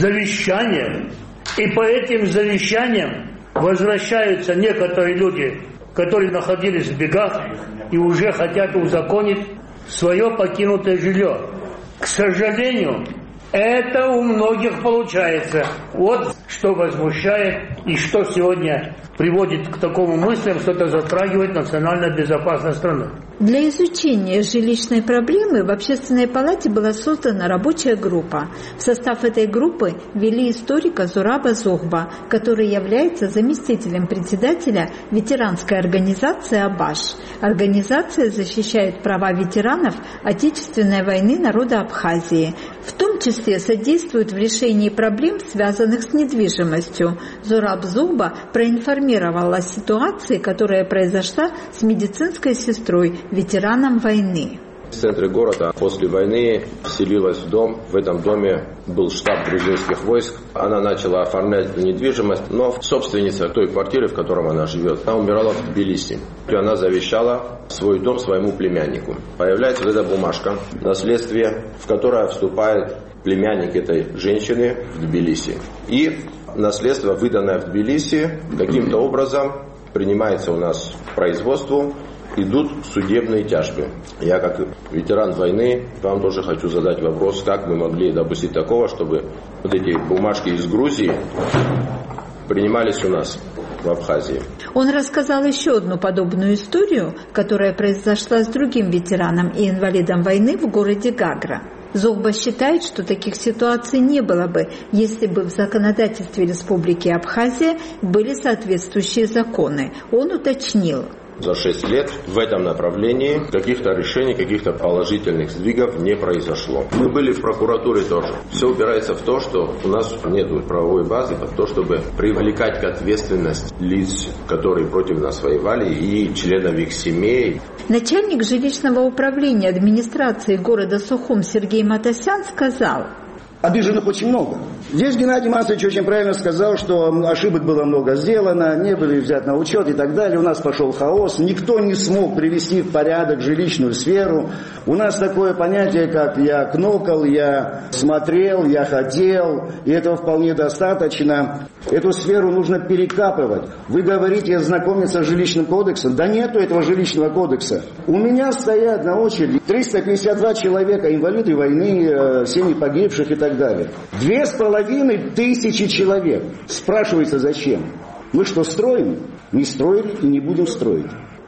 завещания. И по этим завещаниям возвращаются некоторые люди, которые находились в бегах и уже хотят узаконить свое покинутое жилье. К сожалению, это у многих получается. Вот что возмущает и что сегодня приводит к такому мыслям, что это затрагивает национальную безопасность страны. Для изучения жилищной проблемы в Общественной палате была создана рабочая группа. В состав этой группы ввели историка Зураба Зогба, который является заместителем председателя ветеранской организации «Абаш». Организация защищает права ветеранов Отечественной войны народа Абхазии, в том числе содействует в решении проблем, связанных с недвижимостью. Зураб Зогба проинформировал о ситуации, которая произошла с медицинской сестрой, ветераном войны. В центре города после войны вселилась в дом. В этом доме был штаб грузинских войск. Она начала оформлять недвижимость, но собственница той квартиры, в которой она живет, она умирала в Тбилиси. И она завещала свой дом своему племяннику. Появляется вот эта бумажка, наследствие, в которое вступает племянник этой женщины в Тбилиси. И наследство, выданное в Тбилиси, каким-то образом принимается у нас к производству. Идут судебные тяжбы. Я, как ветеран войны, вам тоже хочу задать вопрос, как мы могли допустить такого, чтобы вот эти бумажки из Грузии принимались у нас в Абхазии. Он рассказал еще одну подобную историю, которая произошла с другим ветераном и инвалидом войны в городе Гагра. Зогба считает, что таких ситуаций не было бы, если бы в законодательстве Республики Абхазия были соответствующие законы. Он уточнил. За шесть лет в этом направлении каких-то решений, каких-то положительных сдвигов не произошло. Мы были в прокуратуре тоже. Все упирается в то, что у нас нет правовой базы под то, чтобы привлекать к ответственности лиц, которые против нас воевали, и членов их семей. Начальник жилищного управления администрации города Сухум Сергей Матасян сказал: обиженных очень много. Здесь Геннадий Масович очень правильно сказал, что ошибок было много сделано, не были взяты на учет и так далее. У нас пошел хаос, никто не смог привести в порядок жилищную сферу. У нас такое понятие, как я кнокал, я смотрел, я хотел, и этого вполне достаточно. Эту сферу нужно перекапывать. Вы говорите, знакомиться с жилищным кодексом. Да нету этого жилищного кодекса. У меня стоят на очереди триста пятьдесят два человека, инвалиды войны, семьи погибших и так далее. Две с половиной тысячи человек. Спрашивается, зачем? Мы что, строим? Не строили и не будем строить.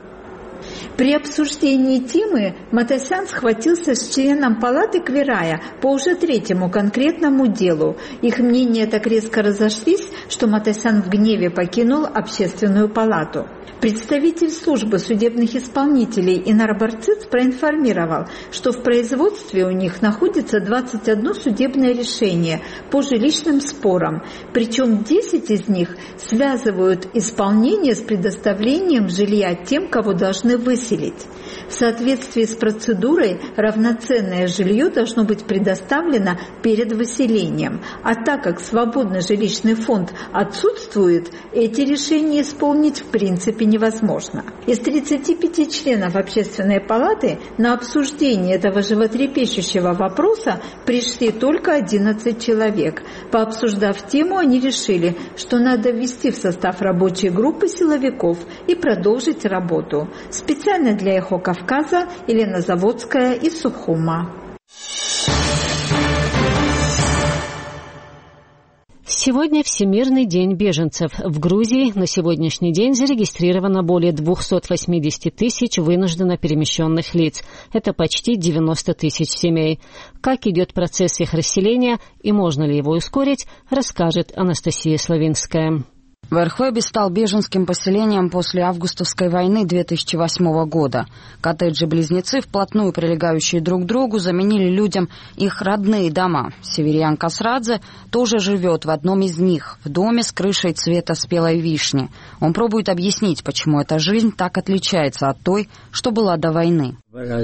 При обсуждении темы Матасян схватился с членом палаты Квирая по уже третьему конкретному делу. Их мнения так резко разошлись, что Матасян в гневе покинул общественную палату. Представитель службы судебных исполнителей Инар Барциц проинформировал, что в производстве у них находится двадцать одно судебное решение по жилищным спорам, причем десять из них связывают исполнение с предоставлением жилья тем, кого должны выселить. В соответствии с процедурой равноценное жилье должно быть предоставлено перед выселением, а так как свободный жилищный фонд отсутствует, эти решения исполнить в принципе невозможно. Из тридцати пяти членов Общественной палаты на обсуждение этого животрепещущего вопроса пришли только одиннадцать человек. Пообсуждав тему, они решили, что надо ввести в состав рабочей группы силовиков и продолжить работу. Специально для «Эхо Кавказа» Елена Заводская из Сухума. Сегодня Всемирный день беженцев. В Грузии на сегодняшний день зарегистрировано более двести восемьдесят тысяч вынужденно перемещенных лиц. Это почти девяносто тысяч семей. Как идет процесс их расселения и можно ли его ускорить, расскажет Анастасия Славинская. Верхвеби стал беженским поселением после августовской войны две тысячи восьмого года. Коттеджи-близнецы, вплотную прилегающие друг к другу, заменили людям их родные дома. Северян Касрадзе тоже живет в одном из них, в доме с крышей цвета спелой вишни. Он пробует объяснить, почему эта жизнь так отличается от той, что была до войны.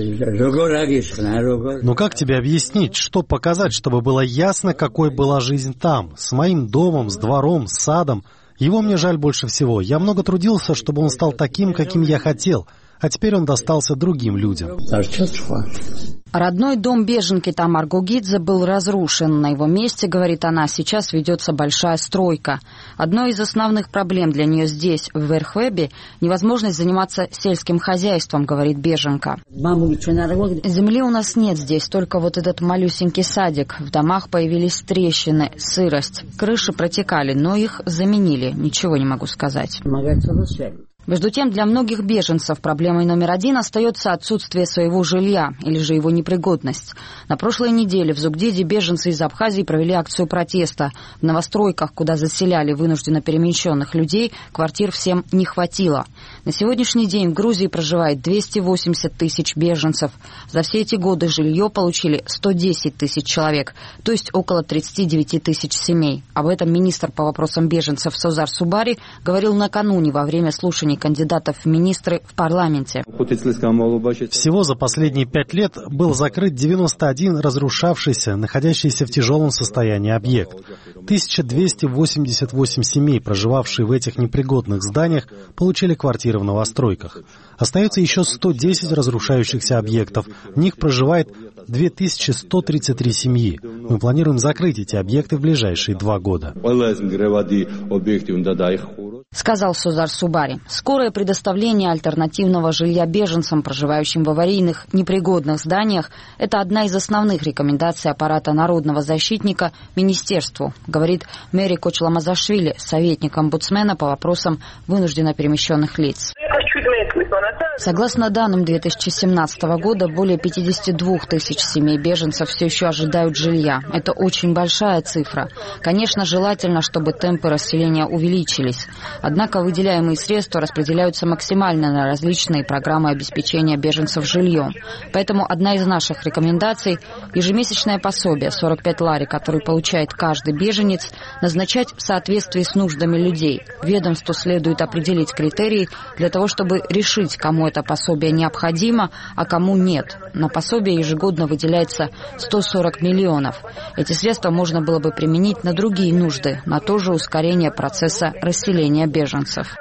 Ну как тебе объяснить, что показать, чтобы было ясно, какой была жизнь там, с моим домом, с двором, с садом? Его мне жаль больше всего. Я много трудился, чтобы он стал таким, каким я хотел, а теперь он достался другим людям. Родной дом беженки Тамар Гугидзе был разрушен. На его месте, говорит она, сейчас ведется большая стройка. Одной из основных проблем для нее здесь, в Верхвебе, невозможность заниматься сельским хозяйством, говорит беженка. Земли у нас нет здесь, только вот этот малюсенький садик. В домах появились трещины, сырость. Крыши протекали, но их заменили. Ничего не могу сказать. Между тем, для многих беженцев проблемой номер один остается отсутствие своего жилья или же его непригодность. На прошлой неделе в Зугдиде беженцы из Абхазии провели акцию протеста. В новостройках, куда заселяли вынужденно перемещенных людей, квартир всем не хватило. На сегодняшний день в Грузии проживает двести восемьдесят тысяч беженцев. За все эти годы жилье получили сто десять тысяч человек, то есть около тридцать девять тысяч семей. Об этом министр по вопросам беженцев Созар Субари говорил накануне во время слушаний кандидатов в министры в парламенте. Всего за последние пять лет был закрыт девяносто один разрушавшийся, находящийся в тяжелом состоянии объект. тысяча двести восемьдесят восемь семей, проживавшие в этих непригодных зданиях, получили квартиры в новостройках. Остается еще сто десять разрушающихся объектов. В них проживает две тысячи сто тридцать три семьи. Мы планируем закрыть эти объекты в ближайшие два года. Сказал Созар Субари. Скорое предоставление альтернативного жилья беженцам, проживающим в аварийных, непригодных зданиях, это одна из основных рекомендаций аппарата народного защитника министерству, говорит Мэри Кочламазашвили, советник омбудсмена по вопросам вынужденно перемещенных лиц. Согласно данным две тысячи семнадцатого года, более пятьдесят две тысячи семей беженцев все еще ожидают жилья. Это очень большая цифра. Конечно, желательно, чтобы темпы расселения увеличились. Однако выделяемые средства распределяются максимально на различные программы обеспечения беженцев жильем. Поэтому одна из наших рекомендаций – ежемесячное пособие сорок пять лари, который получает каждый беженец, назначать в соответствии с нуждами людей. Ведомству следует определить критерии для того, чтобы решить, кому это пособие необходимо, а кому нет. На пособие ежегодно выделяется сто сорок миллионов. Эти средства можно было бы применить на другие нужды, на то же ускорение процесса расселения беженцев.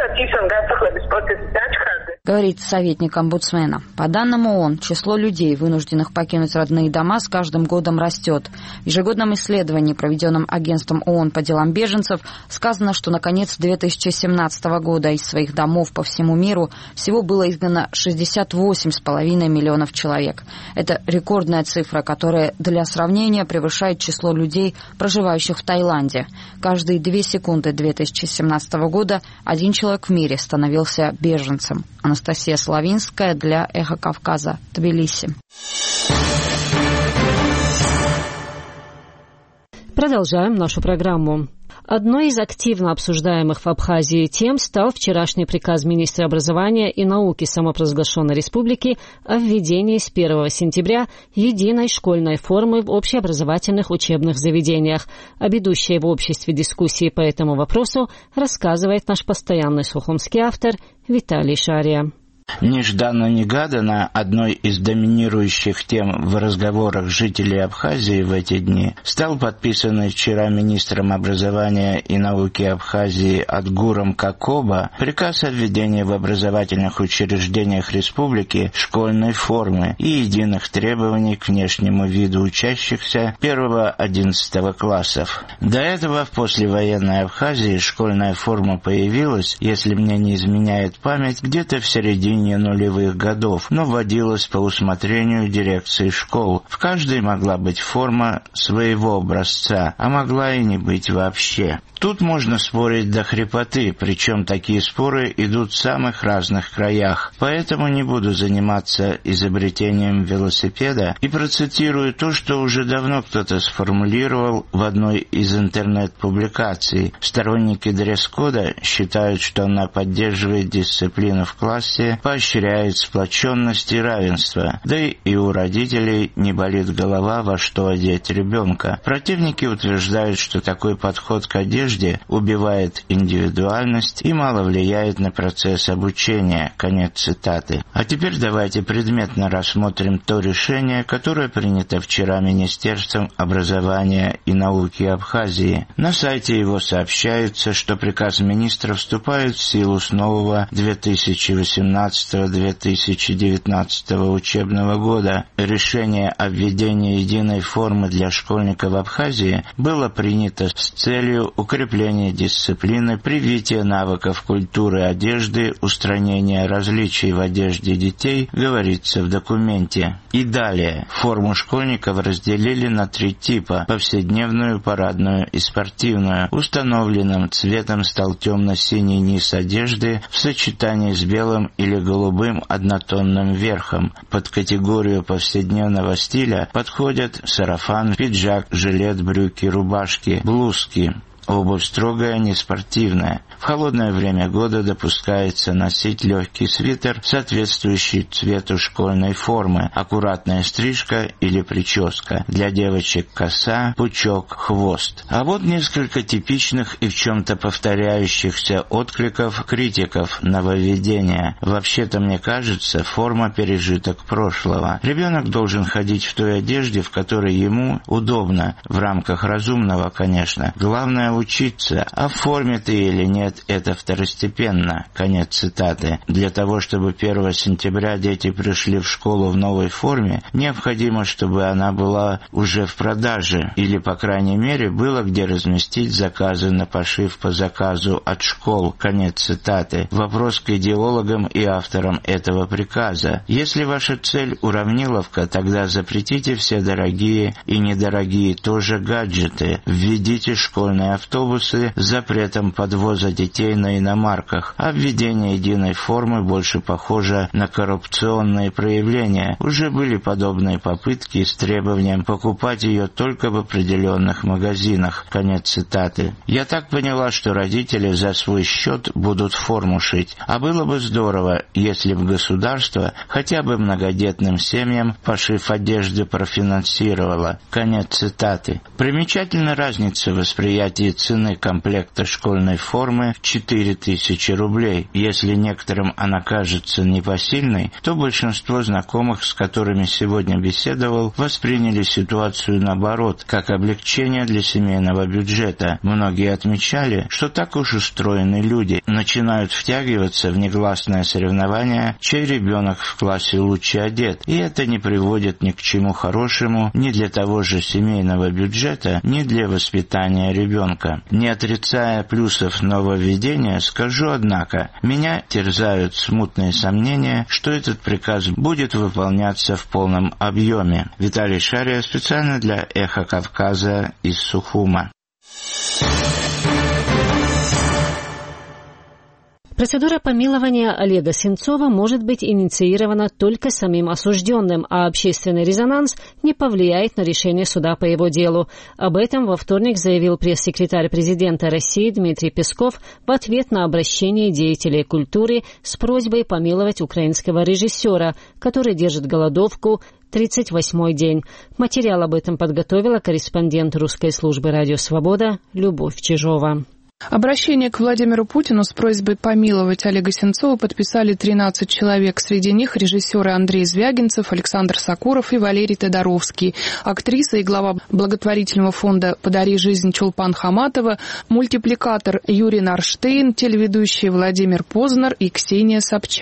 Говорит советник омбудсмена. По данным ООН, число людей, вынужденных покинуть родные дома, с каждым годом растет. В ежегодном исследовании, проведенном агентством ООН по делам беженцев, сказано, что на конец две тысячи семнадцатого года из своих домов по всему миру всего было изгнано шестьдесят восемь с половиной миллионов человек. Это рекордная цифра, которая для сравнения превышает число людей, проживающих в Таиланде. Каждые две секунды две тысячи семнадцатого года один человек в мире становился беженцем. Анастасия Славинская для «Эхо Кавказа», Тбилиси. Продолжаем нашу программу. Одной из активно обсуждаемых в Абхазии тем стал вчерашний приказ министра образования и науки самопровозглашенной республики о введении с первого сентября единой школьной формы в общеобразовательных учебных заведениях. А ведущая в обществе дискуссии по этому вопросу рассказывает наш постоянный сухумский автор Виталий Шария. Нежданно-негаданно одной из доминирующих тем в разговорах жителей Абхазии в эти дни стал подписанный вчера министром образования и науки Абхазии Адгуром Какоба приказ о введении в образовательных учреждениях республики школьной формы и единых требований к внешнему виду учащихся первого-одиннадцатого классов. До этого в послевоенной Абхазии школьная форма появилась, если мне не изменяет память, где-то в середине середине нулевых годов, но вводилась по усмотрению дирекции школ. В каждой могла быть форма своего образца, а могла и не быть вообще. Тут можно спорить до хрипоты, причем такие споры идут в самых разных краях. Поэтому не буду заниматься изобретением велосипеда и процитирую то, что уже давно кто-то сформулировал в одной из интернет-публикаций. Сторонники дресс-кода считают, что она поддерживает дисциплину в классе, поощряет сплоченность и равенство, да и у родителей не болит голова, во что одеть ребенка. Противники утверждают, что такой подход к одежде убивает индивидуальность и мало влияет на процесс обучения. Конец цитаты. А теперь давайте предметно рассмотрим то решение, которое принято вчера Министерством образования и науки Абхазии. На сайте его сообщается, что приказ министра вступает в силу с нового две тысячи восемнадцатого — две тысячи девятнадцатого учебного года. Решение о введении единой формы для школьников Абхазии было принято с целью укрепления укрепление дисциплины, привитие навыков культуры одежды, устранение различий в одежде детей, говорится в документе. И далее. Форму школьников разделили на три типа – повседневную, парадную и спортивную. Установленным цветом стал темно-синий низ одежды в сочетании с белым или голубым однотонным верхом. Под категорию повседневного стиля подходят сарафан, пиджак, жилет, брюки, рубашки, блузки. Обувь строгая, не спортивная. В холодное время года допускается носить легкий свитер, соответствующий цвету школьной формы, аккуратная стрижка или прическа. Для девочек коса, пучок, хвост. А вот несколько типичных и в чем-то повторяющихся откликов критиков нововведения. Вообще-то, мне кажется, форма пережиток прошлого. Ребенок должен ходить в той одежде, в которой ему удобно, в рамках разумного, конечно. Главное учиться, а в форме ты или нет, это второстепенно. Конец цитаты. Для того, чтобы первого сентября дети пришли в школу в новой форме, необходимо, чтобы она была уже в продаже, или, по крайней мере, было где разместить заказы на пошив по заказу от школ. Конец цитаты. Вопрос к идеологам и авторам этого приказа. Если ваша цель уравниловка, тогда запретите все дорогие и недорогие тоже гаджеты. Введите школьные автобусы, автобусы с запретом подвоза детей на иномарках, а введение единой формы больше похоже на коррупционные проявления. Уже были подобные попытки с требованием покупать ее только в определенных магазинах. Конец цитаты. Я так поняла, что родители за свой счет будут форму шить. А было бы здорово, если бы государство хотя бы многодетным семьям пошив одежды профинансировало. Конец цитаты. Примечательна разница в восприятии цены комплекта школьной формы в четыре тысячи рублей. Если некоторым она кажется непосильной, то большинство знакомых, с которыми сегодня беседовал, восприняли ситуацию наоборот, как облегчение для семейного бюджета. Многие отмечали, что так уж устроены люди, начинают втягиваться в негласное соревнование, чей ребенок в классе лучше одет, и это не приводит ни к чему хорошему ни для того же семейного бюджета, ни для воспитания ребенка. Не отрицая плюсов нововведения, скажу, однако, меня терзают смутные сомнения, что этот приказ будет выполняться в полном объеме. Виталий Шария специально для «Эхо Кавказа» из Сухума. Процедура помилования Олега Сенцова может быть инициирована только самим осужденным, а общественный резонанс не повлияет на решение суда по его делу. Об этом во вторник заявил пресс-секретарь президента России Дмитрий Песков в ответ на обращение деятелей культуры с просьбой помиловать украинского режиссера, который держит голодовку тридцать восьмой день. Материал об этом подготовила корреспондент русской службы «Радио Свобода» Любовь Чижова. Обращение к Владимиру Путину с просьбой помиловать Олега Сенцова подписали тринадцать человек. Среди них режиссеры Андрей Звягинцев, Александр Сакуров и Валерий Тодоровский, актриса и глава благотворительного фонда «Подари жизнь» Чулпан Хаматова, мультипликатор Юрий Нарштейн, телеведущие Владимир Познер и Ксения Собчак.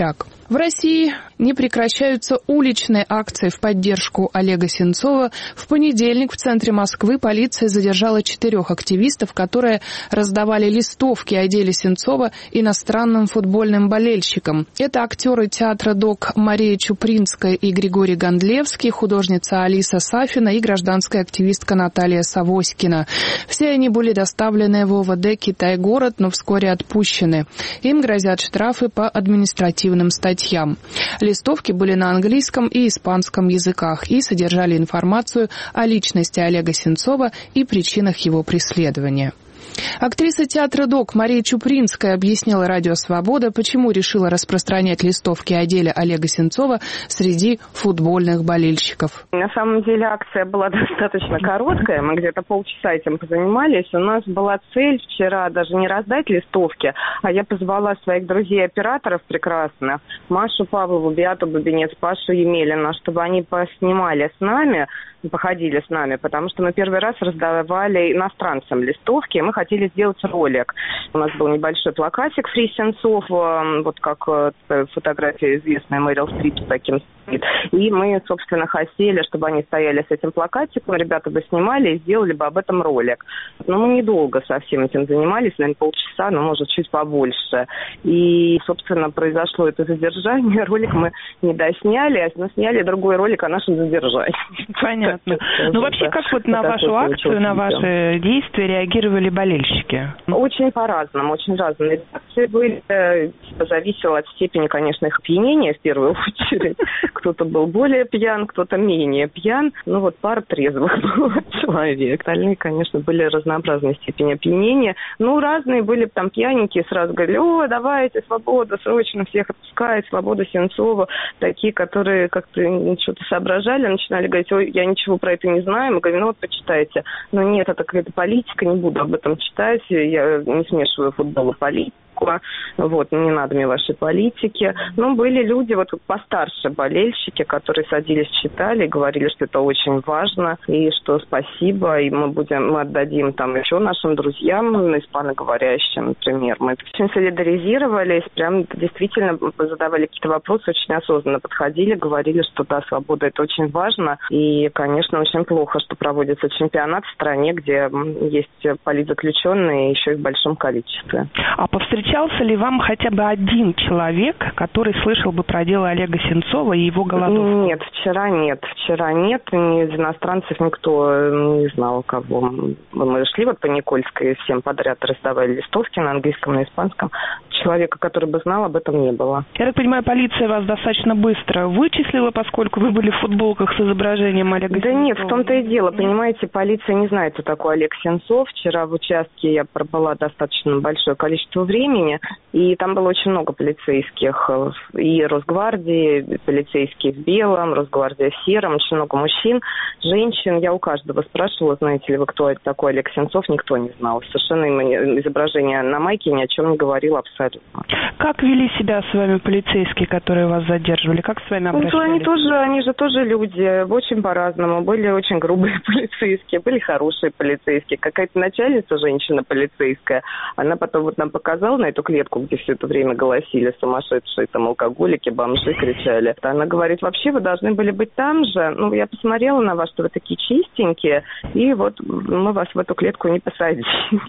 В России не прекращаются уличные акции в поддержку Олега Сенцова. В понедельник в центре Москвы полиция задержала четырех активистов, которые раздавали листовки о деле Сенцова иностранным футбольным болельщикам. Это актеры театра ДОК Мария Чупринская и Григорий Гондлевский, художница Алиса Сафина и гражданская активистка Наталья Савоськина. Все они были доставлены в ОВД «Китай-город», но вскоре отпущены. Им грозят штрафы по административным статьям. Листовки были на английском и испанском языках и содержали информацию о личности Олега Сенцова и причинах его преследования. Актриса театра ДОК Мария Чупринская объяснила Радио Свобода, почему решила распространять листовки о деле Олега Сенцова среди футбольных болельщиков. На самом деле акция была достаточно короткая, мы где-то полчаса этим позанимались. У нас была цель вчера даже не раздать листовки, а я позвала своих друзей-операторов прекрасных, Машу Павлову, Беату Бабинец, Пашу Емелина, чтобы они поснимали с нами, походили с нами, потому что мы первый раз раздавали иностранцам листовки, и мы хотели сделать ролик. У нас был небольшой плакатик «Фри Сенцов», вот как фотография известная Мэрил Стрип с таким стоит. И мы, собственно, хотели, чтобы они стояли с этим плакатиком, ребята бы снимали и сделали бы об этом ролик. Но мы недолго совсем этим занимались, наверное, полчаса, но, может, чуть побольше. И, собственно, произошло это задержание. Ролик мы не досняли, но сняли другой ролик о нашем задержании. Понятно. Ну, вообще, как вот на вашу акцию, на ваши действия реагировали болельщики? Очень по-разному, очень разные реакции были. Зависело от степени, конечно, их опьянения, в первую очередь. Кто-то был более пьян, кто-то менее пьян. Ну, вот пара трезвых было человек. Остальные, конечно, были разнообразной степени опьянения. Ну, разные были там пьяненькие, сразу говорили: о, давайте, свобода, срочно всех отпускать, свобода Сенцова. Такие, которые как-то что-то соображали, начинали говорить: ой, я ничего про это не знаю. Мы говорим: ну вот почитайте. Но нет, это какая-то политика, не буду об этом читать. Я не смешиваю футбол и политику. Вот, не надо мне вашей политики. Но были люди, вот постарше болельщики, которые садились, читали, говорили, что это очень важно, и что спасибо, и мы будем, мы отдадим там еще нашим друзьям, испаноговорящим, например. Мы очень солидаризировались, прям действительно задавали какие-то вопросы, очень осознанно подходили, говорили, что да, свобода — это очень важно, и, конечно, очень плохо, что проводится чемпионат в стране, где есть политзаключенные, еще и в большом количестве. А повстречались Встречался ли вам хотя бы один человек, который слышал бы про дело Олега Сенцова и его голодовку? Нет, вчера нет. Вчера нет. Ни из иностранцев никто не знал, кого. Мы шли вот по Никольской, всем подряд раздавали листовки на английском, на испанском. Человека, который бы знал, об этом не было. Я так понимаю, полиция вас достаточно быстро вычислила, поскольку вы были в футболках с изображением Олега да Сенцова? Да нет, в том-то и дело. Понимаете, полиция не знает, кто такой Олег Сенцов. Вчера в участке я пробыла достаточно большое количество времени, и там было очень много полицейских, и Росгвардии, полицейские в белом, Росгвардия в сером, очень много мужчин, женщин. Я у каждого спрашивала: знаете ли вы, кто это такой Олег Сенцов? Никто не знал. Совершенно изображение на майке ни о чем не говорило абсолютно. Как вели себя с вами полицейские, которые вас задерживали? Как с вами обращались? Ну, они тоже, они же тоже люди, очень по-разному. Были очень грубые полицейские, были хорошие полицейские. Какая-то начальница, женщина полицейская, она потом вот нам показала на эту клетку, где все это время голосили сумасшедшие там алкоголики, бомжи кричали. Она говорит: вообще вы должны были быть там же. Ну, я посмотрела на вас, что вы такие чистенькие, и вот мы вас в эту клетку не посадили.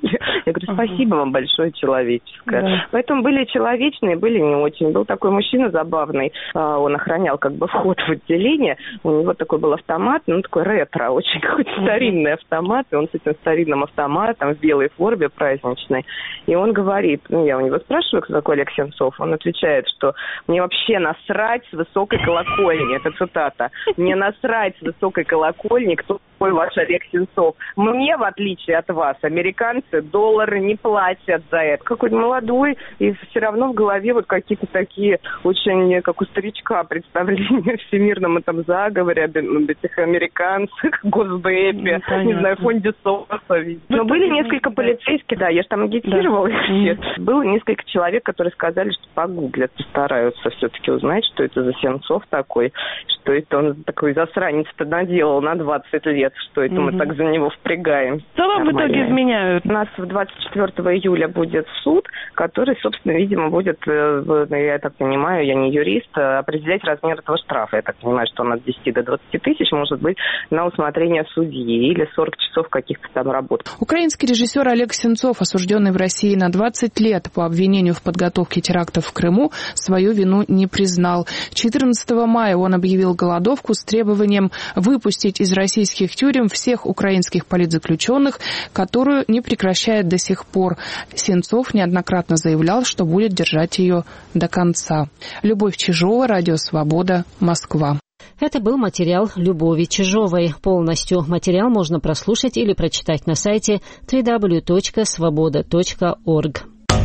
Я говорю: спасибо вам большое, человеческое. Да. Поэтому были человечные, были не очень. Был такой мужчина забавный, он охранял как бы вход в отделение, у него такой был автомат, ну, такой ретро, очень какой-то старинный автомат, и он с этим старинным автоматом в белой форме праздничной, и он говорит, ну, я у него спрашиваю, кто такой Олег Сенцов, он отвечает, что мне вообще насрать с высокой колокольни, это цитата, мне насрать с высокой колокольни, кто такой ваш Олег Сенцов. Мне, в отличие от вас, американцы доллары не платят за это. Какой-то молодой, и все равно в голове вот какие-то такие очень, как у старичка, представления о всемирном этом заговоре, об этих американцах, Госдепе, ну, не знаю, фонде СОСа. Но были несколько полицейских, да, я же там агитировала. Да. Было несколько человек, которые сказали, что погуглят, постараются все-таки узнать, что это за Сенцов такой, что это он такой засранец-то наделал на двадцать лет молодец, что это угу. мы так за него впрягаем. Что вам в итоге изменяют? У нас двадцать четвёртого июля будет суд, который, собственно, видимо, будет, я так понимаю, я не юрист, определять размер этого штрафа. Я так понимаю, что он от десяти до двадцати тысяч может быть на усмотрение судьи или сорок часов каких-то там работ. Украинский режиссер Олег Сенцов, осужденный в России на двадцать лет по обвинению в подготовке терактов в Крыму, свою вину не признал. четырнадцатого мая он объявил голодовку с требованием выпустить из российских тюрем всех украинских политзаключенных, которую не прекращает до сих пор. Сенцов неоднократно заявлял, что будет держать ее до конца. Любовь Чижова, Радио Свобода, Москва. Это был материал Любови Чижовой. Полностью материал можно прослушать или прочитать на сайте дабл ю дабл ю дабл ю точка свобода точка орг.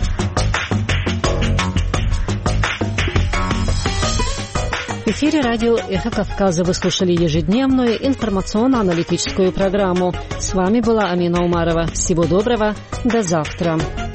В эфире радио «Эхо Кавказа» вы слушали ежедневную информационно-аналитическую программу. С вами была Амина Умарова. Всего доброго. До завтра.